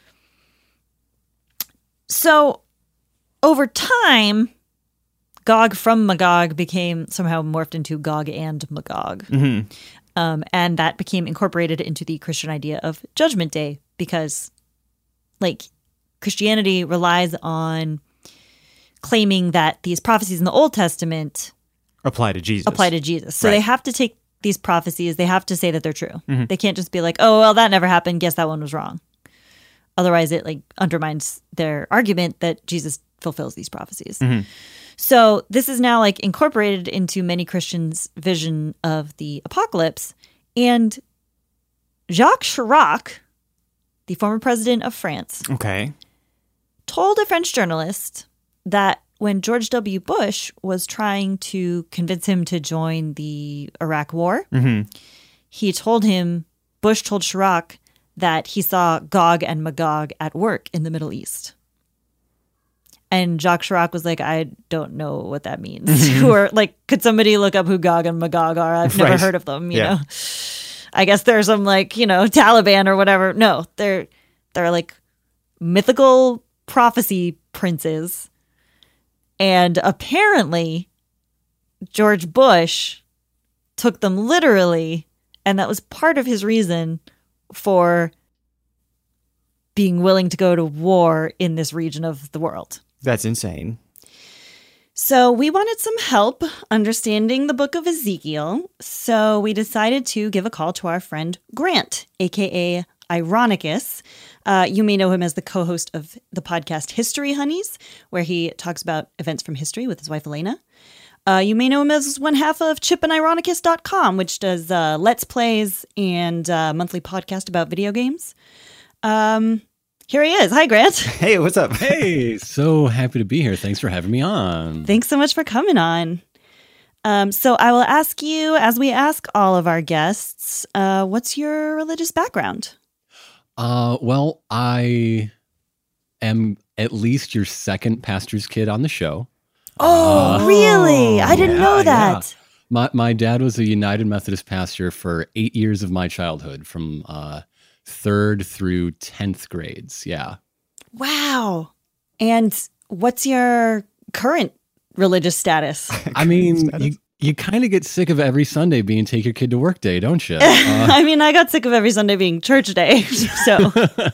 So over time, Gog from Magog became somehow morphed into Gog and Magog. Mm-hmm. Um, and that became incorporated into the Christian idea of Judgment Day because, like, Christianity relies on claiming that these prophecies in the Old Testament Apply to Jesus. apply to Jesus. So Right. they have to take these prophecies, they have to say that they're true. Mm-hmm. They can't just be like, oh, well, that never happened. Guess that one was wrong. Otherwise, it like undermines their argument that Jesus fulfills these prophecies. Mm-hmm. So this is now like incorporated into many Christians' vision of the apocalypse. And Jacques Chirac, the former president of France, Okay. told a French journalist that when George W. Bush was trying to convince him to join the Iraq War, Mm-hmm. he told him, Bush told Chirac that he saw Gog and Magog at work in the Middle East. And Jacques Chirac was like, I don't know what that means. Mm-hmm. Who are like, could somebody look up who Gog and Magog are? I've never Right. heard of them, you Yeah. know. I guess there's some like, you know, Taliban or whatever. No, they're they're like mythical prophecy princes. And apparently George Bush took them literally, and that was part of his reason for being willing to go to war in this region of the world. That's insane. So we wanted some help understanding the book of Ezekiel. So we decided to give a call to our friend Grant, a k a. Ironicus. Uh, you may know him as the co-host of the podcast History Honeys, where he talks about events from history with his wife Elena. Uh, you may know him as one half of chip and ironicus dot com, which does uh, Let's Plays and uh, monthly podcast about video games. Um, here he is. Hi, Grant. Hey, what's up? Hey, so happy to be here. Thanks for having me on. Thanks so much for coming on. Um, so I will ask you, as we ask all of our guests, uh, what's your religious background? Uh, well, I am at least your second pastor's kid on the show. Oh, Uh, really? I didn't yeah, know that. yeah. My my dad was a United Methodist pastor for eight years of my childhood, from uh, third through tenth grades. Yeah. Wow. And what's your current religious status? I mean, you you kind of get sick of every Sunday being take your kid to work day, don't you? Uh, I mean, I got sick of every Sunday being church day. So,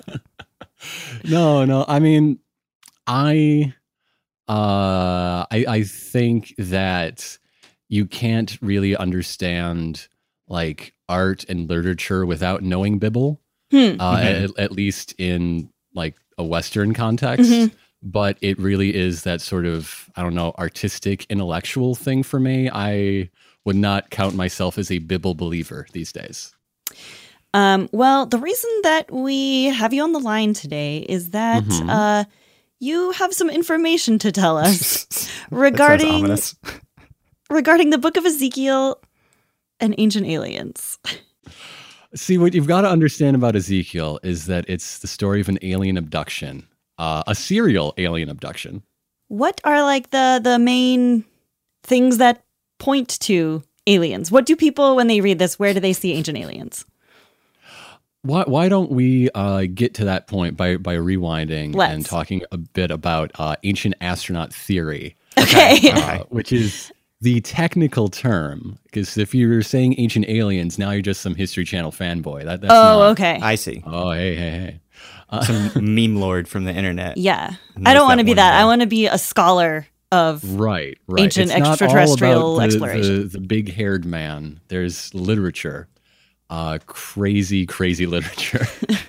no, no. I mean, I, uh, I, I think that you can't really understand like art and literature without knowing Bible. hmm. Uh, Mhm. at, at least in like a Western context. Mhm. But it really is that sort of, I don't know, artistic, intellectual thing for me. I would not count myself as a Bible believer these days. Um, well, the reason that we have you on the line today is that Mhm. uh, you have some information to tell us That sounds regarding ominous. regarding the book of Ezekiel and ancient aliens. See, what you've got to understand about Ezekiel is that it's the story of an alien abduction, uh, a serial alien abduction. What are like the the main things that point to aliens? What do people, when they read this, where do they see ancient aliens? Why, why don't we uh, get to that point by, by rewinding Let's. and talking a bit about uh, ancient astronaut theory, Okay. uh, which is the technical term. Because if you're saying ancient aliens, now you're just some History Channel fanboy. That, that's oh, not- okay. I see. Oh, hey, hey, hey. Some meme lord from the internet. yeah. knows I don't want to that be one that. word. I want to be a scholar of. Right, right. Ancient It's not all extraterrestrial about the, exploration. The, the big-haired man. There's literature, uh, crazy, crazy literature.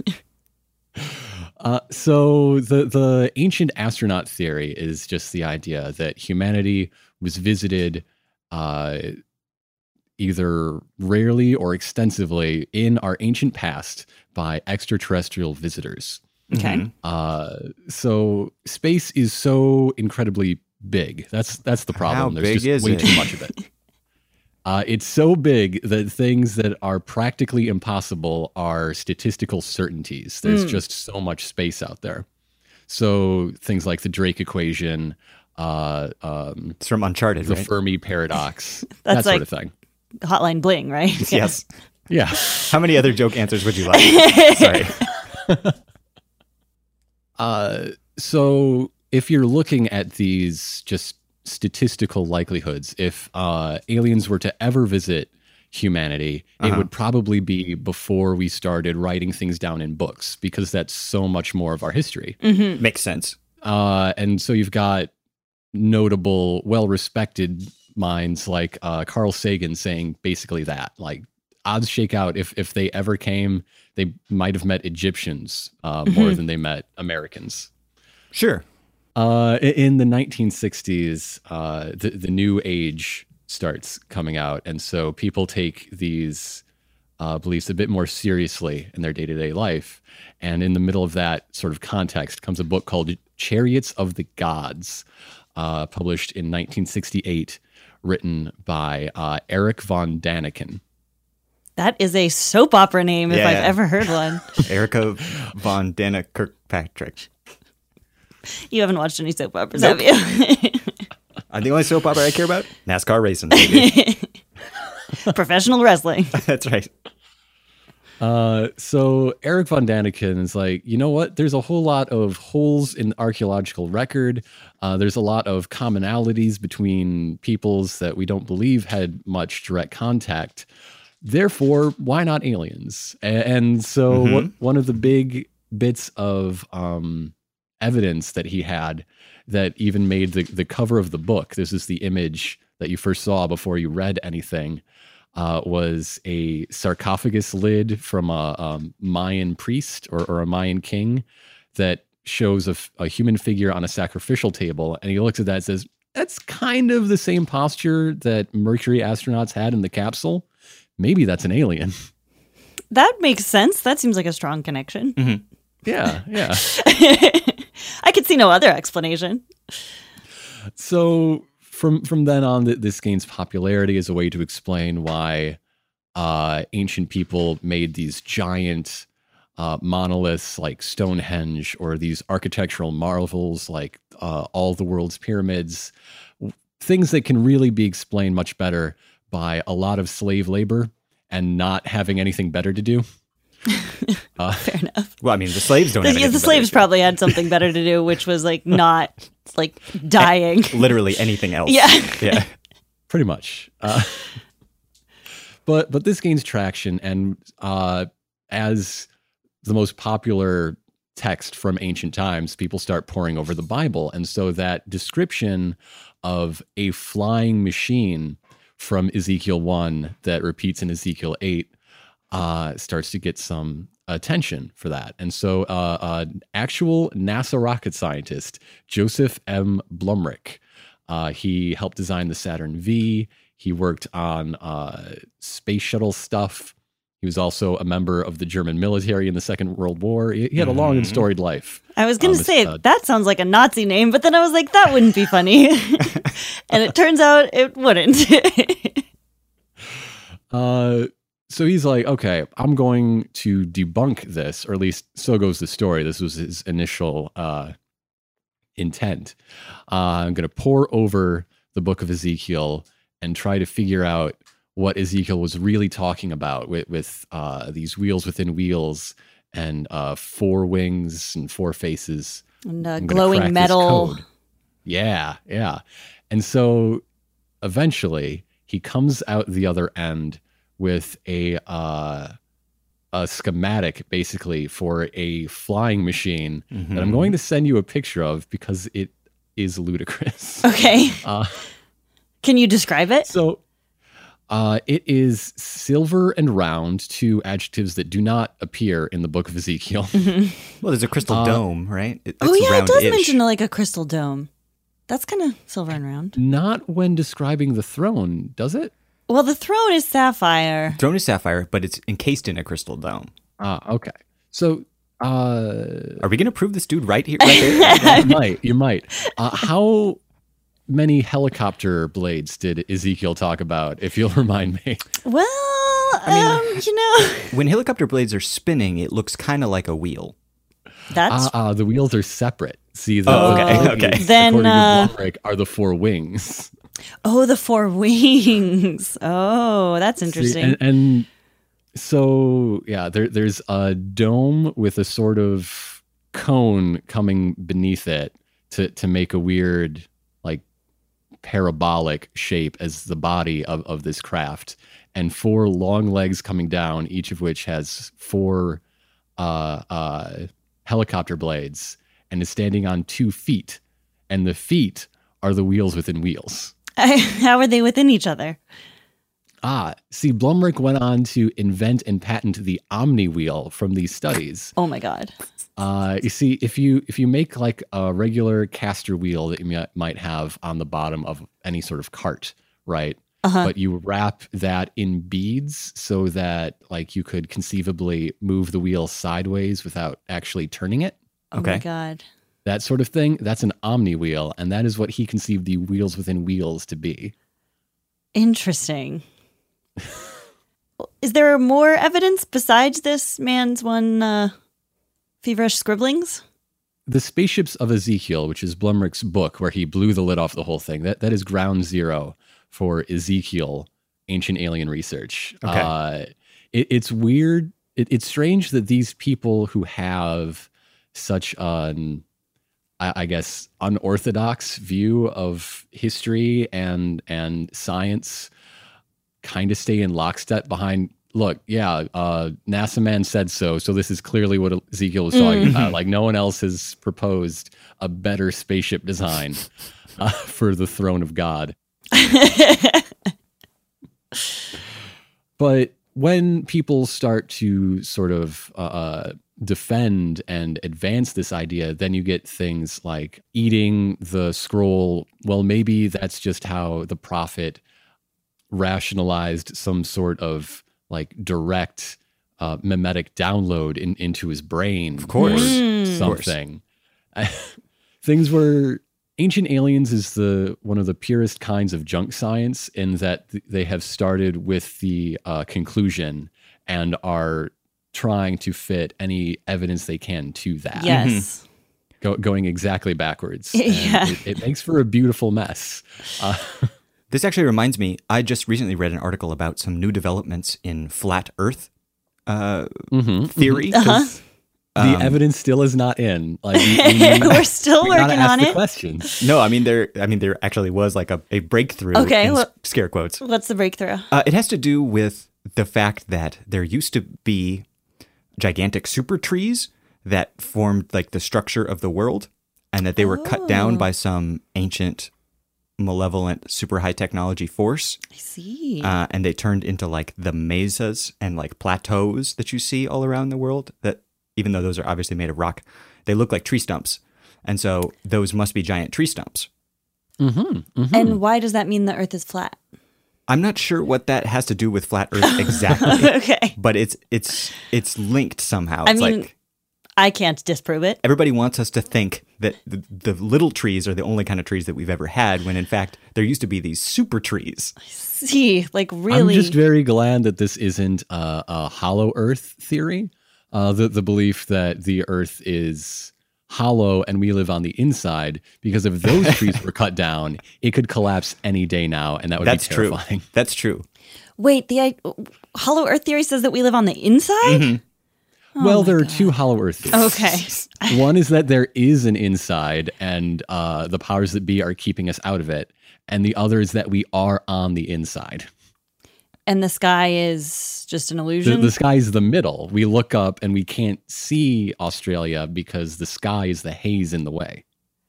uh, so the the ancient astronaut theory is just the idea that humanity was visited, uh, either rarely or extensively in our ancient past by extraterrestrial visitors. Okay. Mhm. Uh, so space is so incredibly big. That's that's the problem. How There's big just is way it? too much of it. Uh, it's so big that things that are practically impossible are statistical certainties. There's Mm. just so much space out there. So things like the Drake equation, uh, um, It's from Uncharted, the right? Fermi paradox, That's that sort like- of thing. Hotline Bling, right? Yes. Yeah. How many other joke answers would you like? Sorry. Uh, so if you're looking at these just statistical likelihoods, if uh, aliens were to ever visit humanity, Uh-huh. it would probably be before we started writing things down in books, because that's so much more of our history. Mm-hmm. Makes sense. Uh, and so you've got notable, well-respected minds like uh, Carl Sagan saying basically that, like, odds shake out if if they ever came, they might have met Egyptians uh, more Mhm. than they met Americans. Sure. Uh, i- in the nineteen sixties, uh, the, the new age starts coming out. And so people take these uh, beliefs a bit more seriously in their day-to-day life. And in the middle of that sort of context comes a book called Chariots of the Gods, uh, published in nineteen sixty-eight, written by uh, Eric von Daniken. That is a soap opera name if Yeah. I've ever heard one. Erica von Dana Kirkpatrick. You haven't watched any soap operas, Nope. have you? Uh, the only soap opera I care about? NASCAR racing. baby. Professional wrestling. That's right. Uh, so Eric von Daniken is like, you know what? There's a whole lot of holes in archaeological record. Uh, there's a lot of commonalities between peoples that we don't believe had much direct contact. Therefore, why not aliens? A- And so Mhm. what, one of the big bits of um, evidence that he had that even made the, the cover of the book, this is the image that you first saw before you read anything, uh, was a sarcophagus lid from a, um Mayan priest or, or a Mayan king that shows a, f- a human figure on a sacrificial table. And he looks at that and says, that's kind of the same posture that Mercury astronauts had in the capsule. Maybe that's an alien. That makes sense. That seems like a strong connection. Yeah, yeah. I could see no other explanation. So from from then on, th- this gains popularity as a way to explain why uh, ancient people made these giant uh, monoliths like Stonehenge, or these architectural marvels like uh, all the world's pyramids, w- things that can really be explained much better by a lot of slave labor and not having anything better to do. Uh, Fair enough. Well, I mean, the slaves don't The, have the anything better slaves to do. probably had something better to do, which was like not like dying. Literally anything else. Yeah. Yeah. Pretty much. Uh, but but this gains traction, and uh, as the most popular text from ancient times, people start poring over the Bible. And so that description of a flying machine from Ezekiel one that repeats in Ezekiel eight uh, starts to get some attention for that. And so uh, uh, actual NASA rocket scientist, Joseph M. Blumrich, uh, he helped design the Saturn V. He worked on uh, space shuttle stuff. He was also a member of the German military in the Second World War. He, he had a long and storied life. I was going to Um, say, uh, that sounds like a Nazi name, but then I was like, that wouldn't be funny. And it turns out it wouldn't. Uh, so he's like, okay, I'm going to debunk this, or at least so goes the story. This was his initial uh, intent. Uh, I'm going to pore over the book of Ezekiel and try to figure out what Ezekiel was really talking about with, with uh, these wheels within wheels and uh, four wings and four faces. and uh, I'm gonna crack glowing this metal. code. Yeah, yeah. And so eventually he comes out the other end with a uh, a schematic, basically, for a flying machine Mm-hmm. that I'm going to send you a picture of because it is ludicrous. Okay. Uh, Can you describe it? so uh, it is silver and round, two adjectives that do not appear in the book of Ezekiel. Well, there's a crystal Uh, dome, right? It, Oh, it's yeah, it does round-ish. mention like a crystal dome. That's kind of silver and round. Not when describing the throne, does it? Well, the throne is sapphire. Throne is sapphire, but it's encased in a crystal dome. Ah, okay. So, uh, Are we going to prove this dude right here? Right there? you might, you might. Uh, how many helicopter blades did Ezekiel talk about, if you'll remind me? Well, um, you know, When helicopter blades are spinning, it looks kind of like a wheel. that's Uh, uh, the wheels are separate. See, the Oh, okay, blades, okay. Then, according uh, to Blumrich, are the four wings. oh, the four wings. Oh, that's See, interesting. and, and so, yeah, there, there's a dome with a sort of cone coming beneath it to, to make a weird, like, parabolic shape as the body of, of this craft, and four long legs coming down, each of which has four uh, uh, helicopter blades, and is standing on two feet. And the feet are the wheels within wheels. How are they within each other? Ah, see, Blumreich went on to invent and patent the Omni wheel from these studies. Oh my God. Uh, you see, if you if you make like a regular caster wheel that you mi- might have on the bottom of any sort of cart, right? Uh-huh. But you wrap that in beads so that like you could conceivably move the wheel sideways without actually turning it. Oh Okay. my God. That sort of thing. That's an Omni wheel, and that is what he conceived the wheels within wheels to be. Interesting. Is there more evidence besides this man's one uh, feverish scribblings? The Spaceships of Ezekiel, which is Blumreich's book where he blew the lid off the whole thing, that, that is ground zero for Ezekiel, ancient alien research. Okay. Uh, it, it's weird. It, it's strange that these people who have such an, I, I guess, unorthodox view of history and and science kind of stay in lockstep behind, look, yeah, uh, NASA man said so, so this is clearly what Ezekiel was talking Mm. about. Like, no one else has proposed a better spaceship design uh, for the throne of God. But when people start to sort of uh, defend and advance this idea, then you get things like eating the scroll. Well, maybe that's just how the prophet rationalized some sort of like direct uh, mimetic download in, into his brain. Of course. or Mm. something. Things were Ancient Aliens is the one of the purest kinds of junk science in that th- they have started with the uh, conclusion and are trying to fit any evidence they can to that. Yes. Go, going exactly backwards. Yeah. And It, it makes for a beautiful mess. Uh, This actually reminds me, I just recently read an article about some new developments in flat Earth uh, mhm. theory. Uh-huh. 'cause, The um, evidence still is not in. Like we, we, We're still we gotta working ask on the it. questions. No, I mean there. I mean there actually was like a, a breakthrough. Okay, in well- s- scare quotes. What's the breakthrough? Uh, it has to do with the fact that there used to be gigantic super trees that formed like the structure of the world, and that they were cut down Oh. by some ancient, malevolent, super high technology force, I see. uh, and they turned into like the mesas and like plateaus that you see all around the world. That even though those are obviously made of rock, they look like tree stumps, and so those must be giant tree stumps. Mm-hmm, mm-hmm. and why does that mean the Earth is flat? I'm not sure what that has to do with flat Earth exactly, Okay. but it's it's it's linked somehow. I It's mean- like I can't disprove it. everybody wants us to think that the, the little trees are the only kind of trees that we've ever had, when in fact there used to be these super trees. See, like really. I'm just very glad that this isn't a, a hollow Earth theory. Uh, the the belief that the Earth is hollow and we live on the inside, because if those trees were cut down, it could collapse any day now, and that would That's be true. terrifying. That's true. Wait, the I, Hollow Earth theory says that we live on the inside? Mm-hmm. Oh well, my there are God. two hollow Earth theories. Okay. One is that there is an inside, and uh, the powers that be are keeping us out of it, and the other is that we are on the inside. And the sky is just an The, illusion? the sky is the middle. We look up and we can't see Australia because the sky is the haze in the way.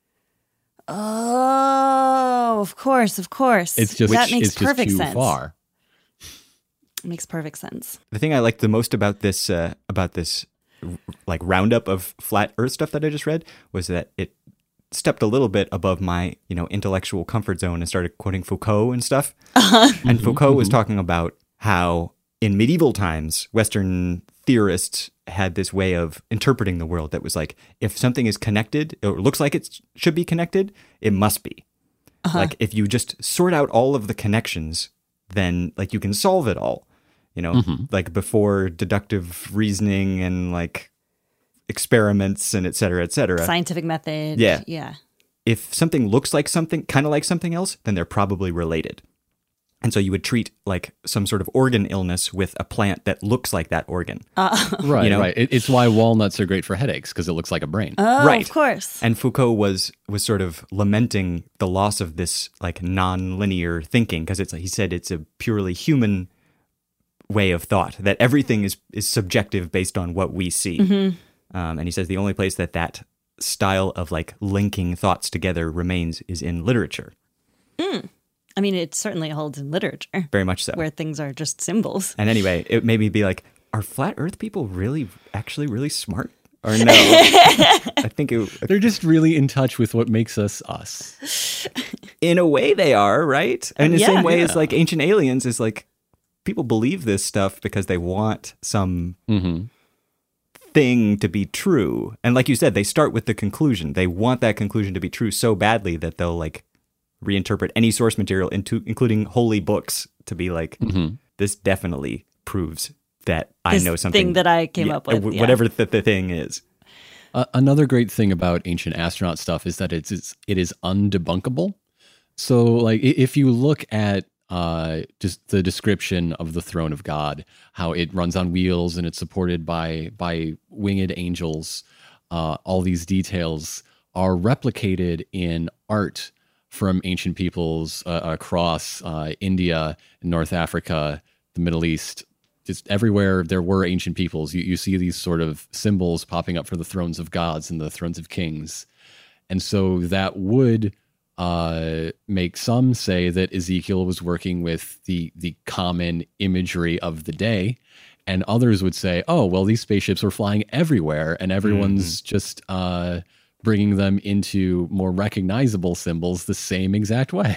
Oh, of course, of course. It's just that makes it's just perfect too sense. far. Makes perfect sense. The thing I liked the most about this uh, about this r- like roundup of flat Earth stuff that I just read was that it stepped a little bit above my, you know, intellectual comfort zone and started quoting Foucault and stuff. And Foucault was talking about how in medieval times, Western theorists had this way of interpreting the world that was like, if something is connected or looks like it should be connected, it must be. Like if you just sort out all of the connections, then like you can solve it all. You know, like before deductive reasoning and like experiments and et cetera, et cetera. Scientific method. Yeah. Yeah. If something looks like something, kind of like something else, then they're probably related. And so you would treat like some sort of organ illness with a plant that looks like that organ. Right, You know? right. It, it's why walnuts are great for headaches, because it looks like a brain. Oh, Right. of course. And Foucault was was sort of lamenting the loss of this like non-linear thinking, because it's he said it's a purely human way of thought, that everything is is subjective based on what we see. Um, and he says the only place that that style of like linking thoughts together remains is in literature. I mean, it certainly holds in literature, Very much so. where things are just symbols. And anyway, it made me be like, are flat Earth people really, actually, really smart? Or no? I think it, They're just really in touch with what makes us us. in a way, they are, right? And in the Yeah. same way Yeah. as like Ancient Aliens is like, people believe this stuff because they want some Mm-hmm. thing to be true. And like you said, they start with the conclusion. They want that conclusion to be true so badly that they'll like reinterpret any source material into including holy books to be like, Mm-hmm. this definitely proves that I This know something thing that I came Yeah, up with. w- yeah. whatever the, the thing is. Uh, another great thing about ancient astronaut stuff is that it's, it's it is undebunkable. So, like, i- if you look at uh, just the description of the throne of God, how it runs on wheels and it's supported by by winged angels, uh, all these details are replicated in art from ancient peoples uh, across uh, India, North Africa, the Middle East. Just everywhere there were ancient peoples, you, you see these sort of symbols popping up for the thrones of gods and the thrones of kings. And so that would uh, make some say that Ezekiel was working with the, the common imagery of the day. And others would say, oh, well, these spaceships were flying everywhere and everyone's just uh, bringing them into more recognizable symbols the same exact way.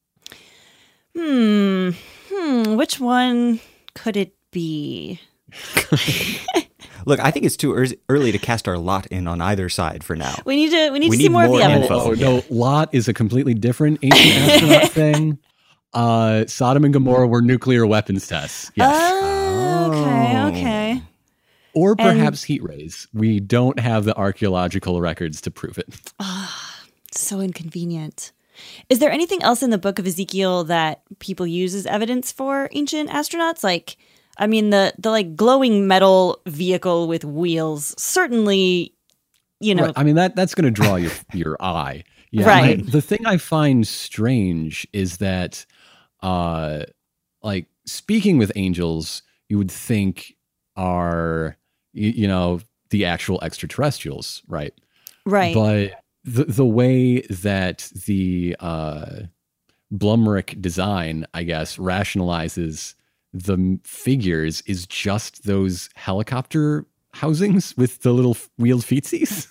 Hmm. Hmm. Which one could it be? Look, I think it's too ear- early to cast our lot in on either side for now. We need to. We need We to see need more, of more the evidence. info. Oh, no, Lot is a completely different ancient astronaut thing. Uh, Sodom and Gomorrah were nuclear weapons tests. Yes. Oh, okay. Oh. Okay. Or perhaps heat rays. We don't have the archaeological records to prove it. So inconvenient. Is there anything else in the book of Ezekiel that people use as evidence for ancient astronauts? Like, I mean, the the like glowing metal vehicle with wheels certainly, you know, Right. I mean, that that's going to draw your your eye. Yeah. Right. I- the thing I find strange is that, uh, like speaking with angels, you would think are you, you know the actual extraterrestrials, right? right. But the the way that the uh, Blumerick design, I guess, rationalizes the m- figures is just those helicopter housings with the little f- wheeled feetsies.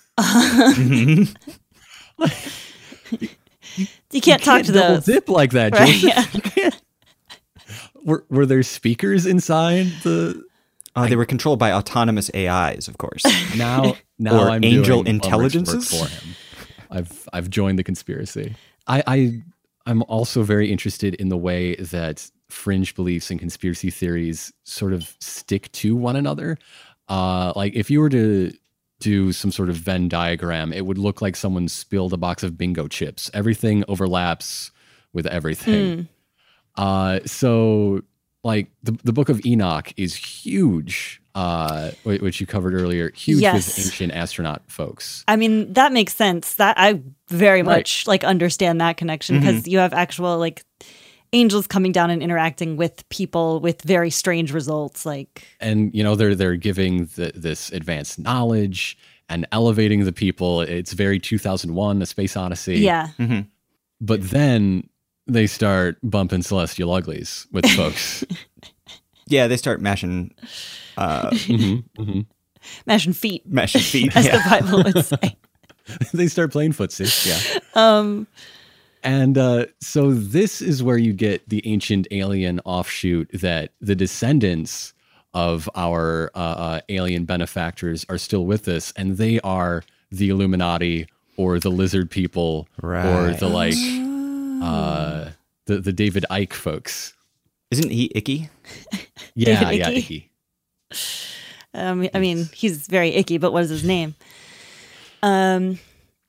you can't talk to double those. dip like that, Right, Joseph. yeah. You can't. Were, were there speakers inside the? Uh, they were controlled by autonomous A Is, of course. Now, now Or I'm angel doing Blumerick's work intelligences? for him. I've I've joined the conspiracy. I, I I'm also very interested in the way that fringe beliefs and conspiracy theories sort of stick to one another. Uh, like if you were to do some sort of Venn diagram, it would look like someone spilled a box of bingo chips. Everything overlaps with everything. Uh, so like the the Book of Enoch is huge, uh, wh- which you covered earlier. Huge Yes. with ancient astronaut folks. I mean, that makes sense. That I very Right. much like understand that connection because you have actual like angels coming down and interacting with people with very strange results. Like, And you know they're they're giving the, this advanced knowledge and elevating the people. It's very two thousand one, A Space Odyssey. yeah, But then they start bumping celestial uglies with folks. Yeah, they start mashing, uh, Mhm, mhm. mashing feet, mashing feet. as Yeah. the Bible would say. They start playing footsie. Yeah. Um, And uh, so this is where you get the ancient alien offshoot that the descendants of our uh, uh, alien benefactors are still with us, and they are the Illuminati or the lizard people or Right. the like uh, the the David Icke folks. Isn't he icky? Yeah, David yeah, Icke? Icky. um, I mean, he's very icky, but what is his name? Um.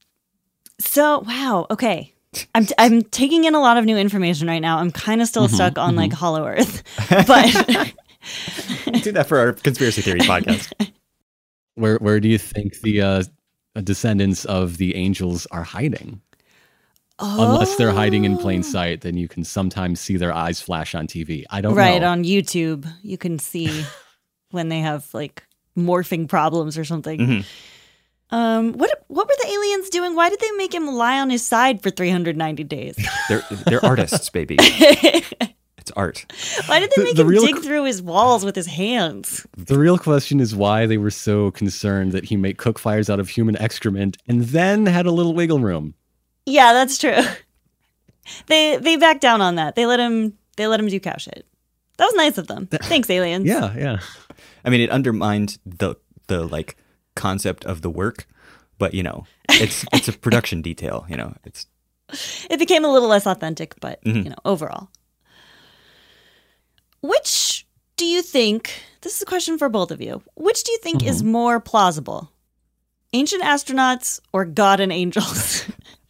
So wow, okay. I'm t- I'm taking in a lot of new information right now. I'm kind of still stuck on like Hollow Earth, but Do that for our conspiracy theory podcast. Where where do you think the uh, descendants of the angels are hiding? Unless they're hiding in plain sight, then you can sometimes see their eyes flash on T V. I don't right know. on YouTube, you can see when they have like morphing problems or something. Mhm. Um, what what were the aliens doing? Why did they make him lie on his side for three hundred ninety days? They're they're artists, baby. It's art. Why did they The- make the him real dig qu- through his walls with his hands? The real question is why they were so concerned that he make cook fires out of human excrement and then had a little wiggle room. Yeah, that's true. They they backed down on that. They let him they let him do cow shit. That was nice of them. Thanks, aliens. Yeah, yeah. I mean, it undermined the the like concept of the work, but you know, it's it's a production detail. You know, it's It became a little less authentic, but Mhm. you know, overall. Which do you think, this is a question for both of you, which do you think is more plausible? Ancient astronauts or God and angels?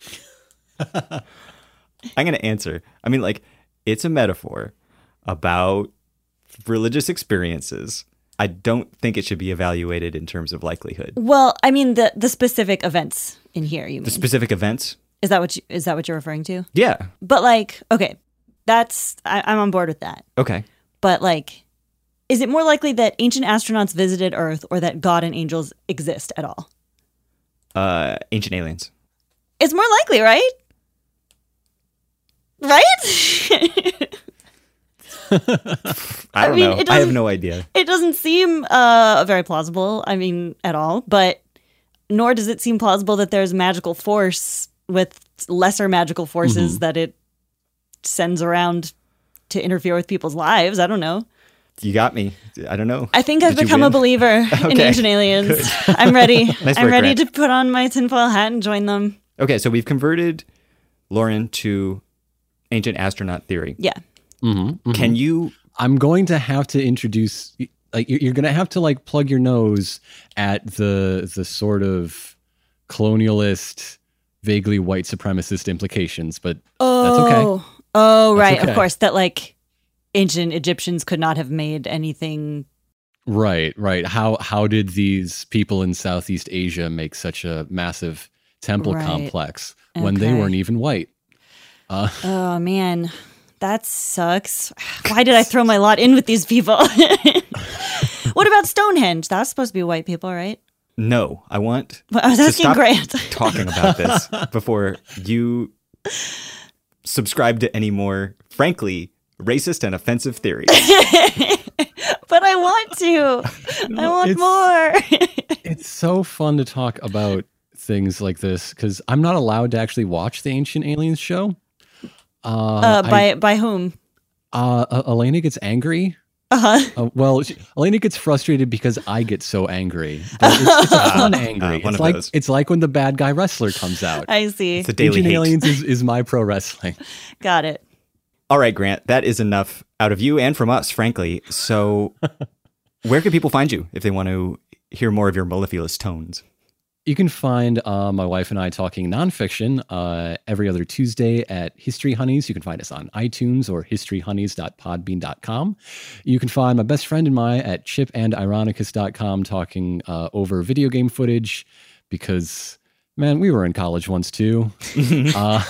I'm going to answer. I mean, like, it's a metaphor about religious experiences. I don't think it should be evaluated in terms of likelihood. Well, I mean the the specific events in here, you mean. The specific events? is that what you, is that what you're referring to? Yeah. But like, okay, that's I, I'm on board with that. Okay. But like, is it more likely that ancient astronauts visited Earth or that God and angels exist at all? Uh, ancient aliens. It's more likely, right? Right? I don't mean, know. it I have doesn't- no idea. It doesn't seem uh, very plausible, I mean, at all, but nor does it seem plausible that there's magical force with lesser magical forces Mm-hmm. that it sends around to interfere with people's lives. I don't know. You got me. I don't know. I think I've Did you become a win? believer in Okay. ancient aliens. I'm ready. Nice I'm work, ready Grant. to put on my tinfoil hat and join them. Okay, so we've converted Lauren to ancient astronaut theory. Yeah. Mm-hmm, Can you? I'm going to have to introduce, like, you're, you're going to have to like plug your nose at the the sort of colonialist, vaguely white supremacist implications, but Oh. that's okay. Oh, right. okay. Of course. That like ancient Egyptians could not have made anything. Right, right. How how did these people in Southeast Asia make such a massive temple Right. complex when they Okay. weren't even white? Uh, Oh, man. That sucks. Why did I throw my lot in with these people? What about Stonehenge? That was supposed to be white people, right? No, I want Well, I was to asking stop Grant. talking about this before you subscribe to any more, frankly, racist and offensive theories. But I want to. I want it's- more. it's so fun to talk about things like this because I'm not allowed to actually watch the Ancient Aliens show. Uh, Uh, I- by by whom? uh, uh, Elena gets angry. Uh-huh. Uh, well, she, Elena gets frustrated because I get so angry. But it's, it's a fun angry. Uh, one it's of like those. it's like when the bad guy wrestler comes out. I see. It's a daily Ancient hate. Aliens is, is my pro wrestling. Got it. All right, Grant, that is enough out of you and from us, frankly. So where can people find you if they want to hear more of your mellifluous tones? You can find uh, my wife and I talking nonfiction uh, every other Tuesday at History Honeys. You can find us on iTunes or history honeys dot podbean dot com. You can find my best friend and I at chip and ironicus dot com talking uh, over video game footage because, man, we were in college once too. uh,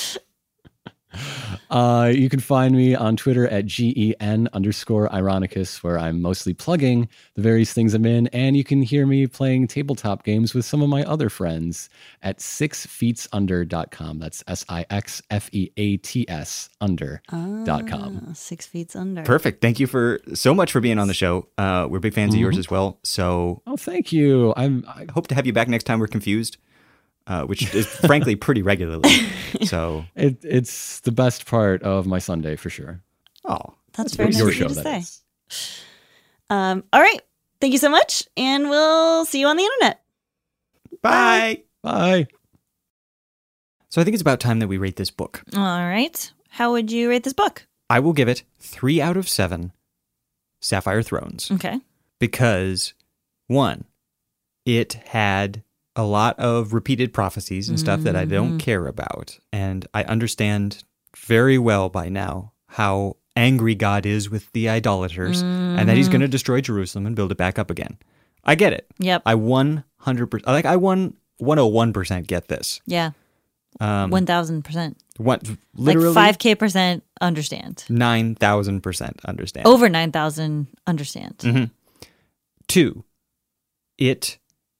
Uh, you can find me on Twitter at G-E-N underscore Ironicus, where I'm mostly plugging the various things I'm in. And you can hear me playing tabletop games with some of my other friends at six feets under dot com. That's S I X F E A T S under dot com. Ah, six feet under. Perfect. Thank you for so much for being on the show. Uh, we're big fans of yours as well. So Oh, thank you. I'm, I, I hope to have you back next time we're confused, uh, which is frankly pretty regularly. So, it, it's the best part of my Sunday for sure. oh, That's very nice Your of you show, to that say. is. Um, all right. Thank you so much, and we'll see you on the internet. bye. Bye. So I think it's about time that we rate this book. All right. How would you rate this book? I will give it three out of seven Sapphire Thrones. Okay. Because one, it had a lot of repeated prophecies and stuff that I don't care about. And I understand very well by now how angry God is with the idolaters and that he's going to destroy Jerusalem and build it back up again. I get it. Yep. I one hundred percent, like I won one hundred one percent get this. Yeah. Um, one thousand percent. what, literally Like five K percent understand. nine thousand percent understand. Over nine thousand understand. Mhm. Two, it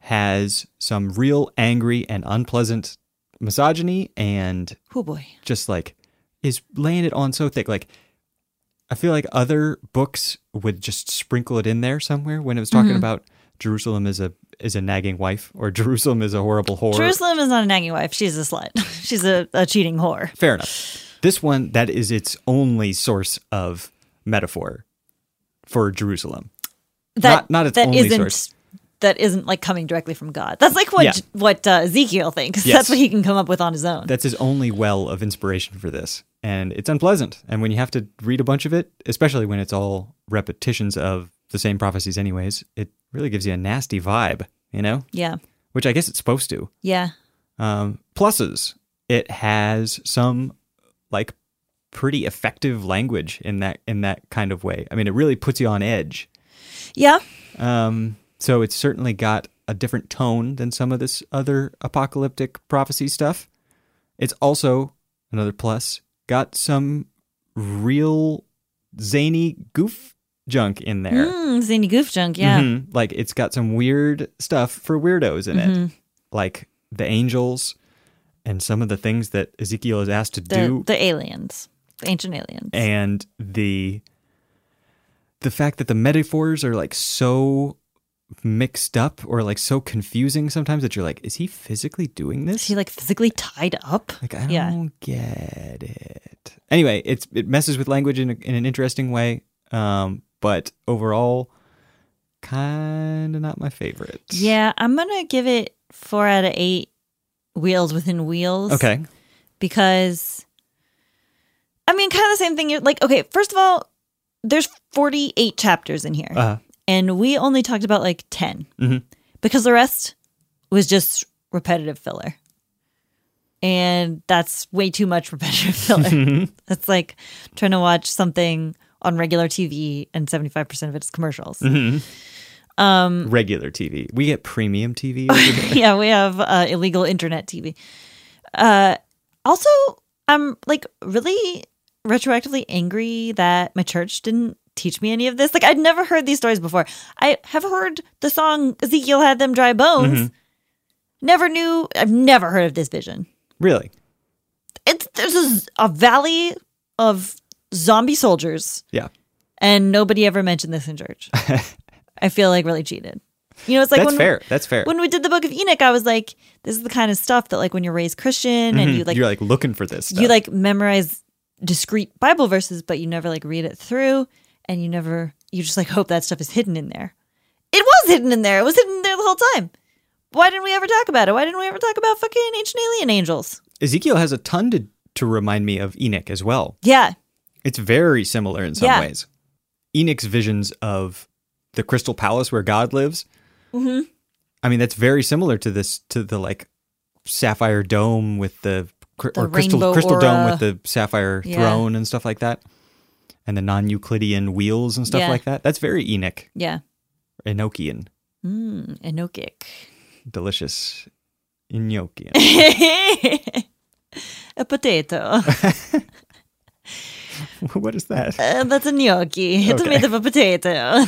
has some real angry and unpleasant misogyny and Oh boy. just like is laying it on so thick. Like, I feel like other books would just sprinkle it in there somewhere when it was talking Mhm. about Jerusalem is a is a nagging wife or Jerusalem is a horrible whore. Jerusalem is not a nagging wife. She's a slut. She's a, a cheating whore. Fair enough. This one, that is its only source of metaphor for Jerusalem. That Not- not its that only isn't source. that isn't like coming directly from God. That's like what Yeah. what uh, Ezekiel thinks. Yes. That's what he can come up with on his own. That's his only well of inspiration for this. And it's unpleasant. And when you have to read a bunch of it, especially when it's all repetitions of the same prophecies anyways, it really gives you a nasty vibe, you know? yeah. Which I guess it's supposed to. Yeah. Um, pluses. It has some like pretty effective language in that in that kind of way. I mean, it really puts you on edge. Yeah. Um, so it's certainly got a different tone than some of this other apocalyptic prophecy stuff. It's also, another plus, got some real zany goof junk in there. Mm, zany goof junk. Yeah. Mhm. Like, it's got some weird stuff for weirdos in it. Mhm. Like the angels and some of the things that Ezekiel is asked to The do. the aliens, the ancient aliens. And the the fact that the metaphors are like so mixed up or like so confusing sometimes that you're like, is he physically doing Is this? he like physically tied up? Like, I don't Yeah. get it. Anyway, it's it messes with language in, a, in an interesting way, um, but overall, kind of not my favorite. Yeah, I'm gonna give it four out of eight wheels within wheels. Okay. Because, I mean, kind of the same thing. You're like, okay, first of all, there's forty-eight chapters in here, Uh, and we only talked about like ten Mhm. because the rest was just repetitive filler. And that's way too much repetitive filler. It's like trying to watch something on regular T V and seventy-five percent of it is commercials. Um, regular T V. We get premium T V over here. yeah, we have uh, illegal internet T V. Uh, also, I'm like really retroactively angry that my church didn't teach me any of this. Like, I'd never heard these stories before. I have heard the song Ezekiel had them dry bones. Mhm. Never knew. I've never heard of this vision. Really? It's there's a, a valley of zombie soldiers, Yeah. and nobody ever mentioned this in church. I feel like really cheated. You know, it's like That's when fair. That's fair. when we did the Book of Enoch, I was like, this is the kind of stuff that like when you're raised Christian and Mhm. you like You're like looking for this stuff. you like memorize discrete Bible verses, but you never like read it through, and you never you just like hope that stuff is hidden in there. It was hidden in there. It was hidden in there the whole time. Why didn't we ever talk about it? Why didn't we ever talk about fucking ancient alien angels? Ezekiel has a ton to, to remind me of Enoch as well. Yeah. It's very similar in some Yeah. ways. Enoch's visions of the crystal palace where God lives. Mm-hmm. I mean, that's very similar to this, to the like sapphire dome with the, cr- The or crystal rainbow crystal dome aura. with the sapphire Yeah. throne and stuff like that, and the non-Euclidean wheels and stuff Yeah. like that. That's very Enoch, Yeah. Enochian, Mm, Enochic. delicious Enochian. A potato. What is that? Uh, that's a gnocchi. It's Okay. made of a potato.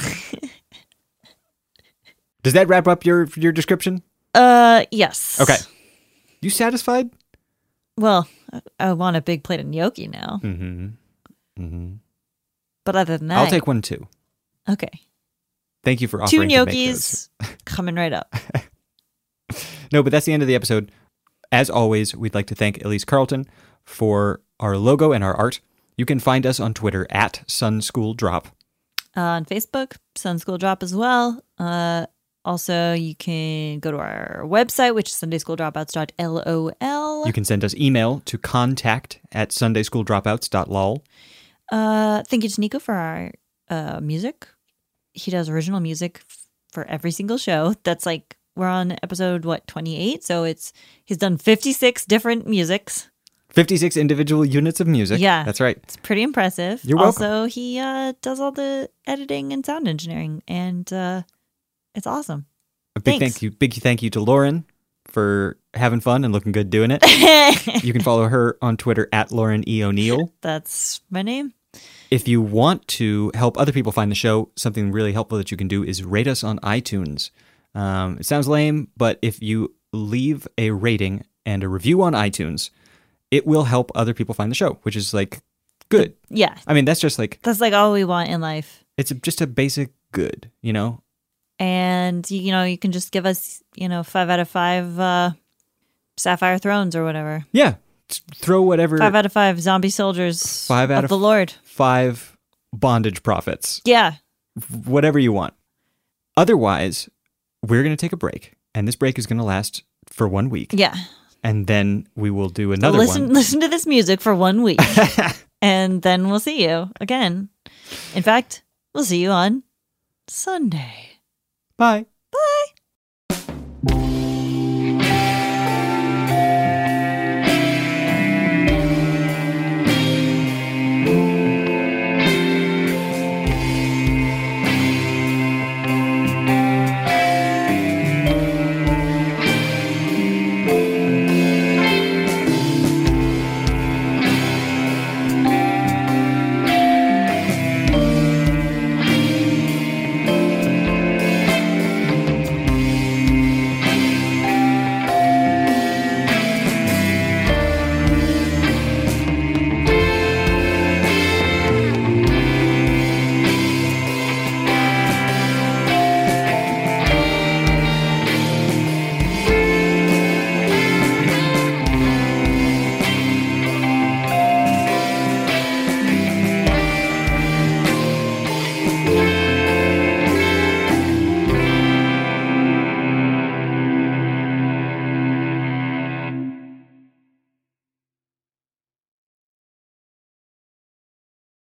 Does that wrap up your your description? uh, yes. Okay. You satisfied? Well, I, I want a big plate of gnocchi now. Mm-hmm. Mm-hmm. But other than that, I'll take one too. Okay. Thank you for Two offering to make those. gnocchis coming right up. No, but that's the end of the episode. As always, we'd like to thank Elise Carlton for our logo and our art. You can find us on Twitter at Sun School Drop. Uh, on Facebook, Sun School Drop as well. Uh, also, you can go to our website, which is sunday school dropouts dot lol. You can send us email to contact at sunday school dropouts dot lol. Uh, thank you to Nico for our uh, music. He does original music f- for every single show. That's like, we're on episode, what, twenty-eight? So it's, he's done fifty-six different musics. fifty-six individual units of music. Yeah. That's right. It's pretty impressive. You're welcome. Also, he uh, does all the editing and sound engineering, and uh, it's awesome. A big Thanks. thank you. Big thank you to Lauren for having fun and looking good doing it. You can follow her on Twitter at Lauren E. O'Neill. That's my name. If you want to help other people find the show, something really helpful that you can do is rate us on iTunes. Um, it sounds lame, but if you leave a rating and a review on iTunes, it will help other people find the show, which is like good. Yeah. I mean, that's just like, That's like all we want in life. it's a, just a basic good, you know? And, you you know, you can just give us, you know, five out of five uh, Sapphire Thrones or whatever. Yeah. T- Throw whatever. Five out of five zombie soldiers Five out of of the Lord. five bondage prophets, Yeah. whatever you want. Otherwise, we're going to take a break, and this break is going to last for one week. Yeah. And then we will do So another listen, one. listen to this music for one week. And then we'll see you again. In fact, we'll see you on Sunday. Bye.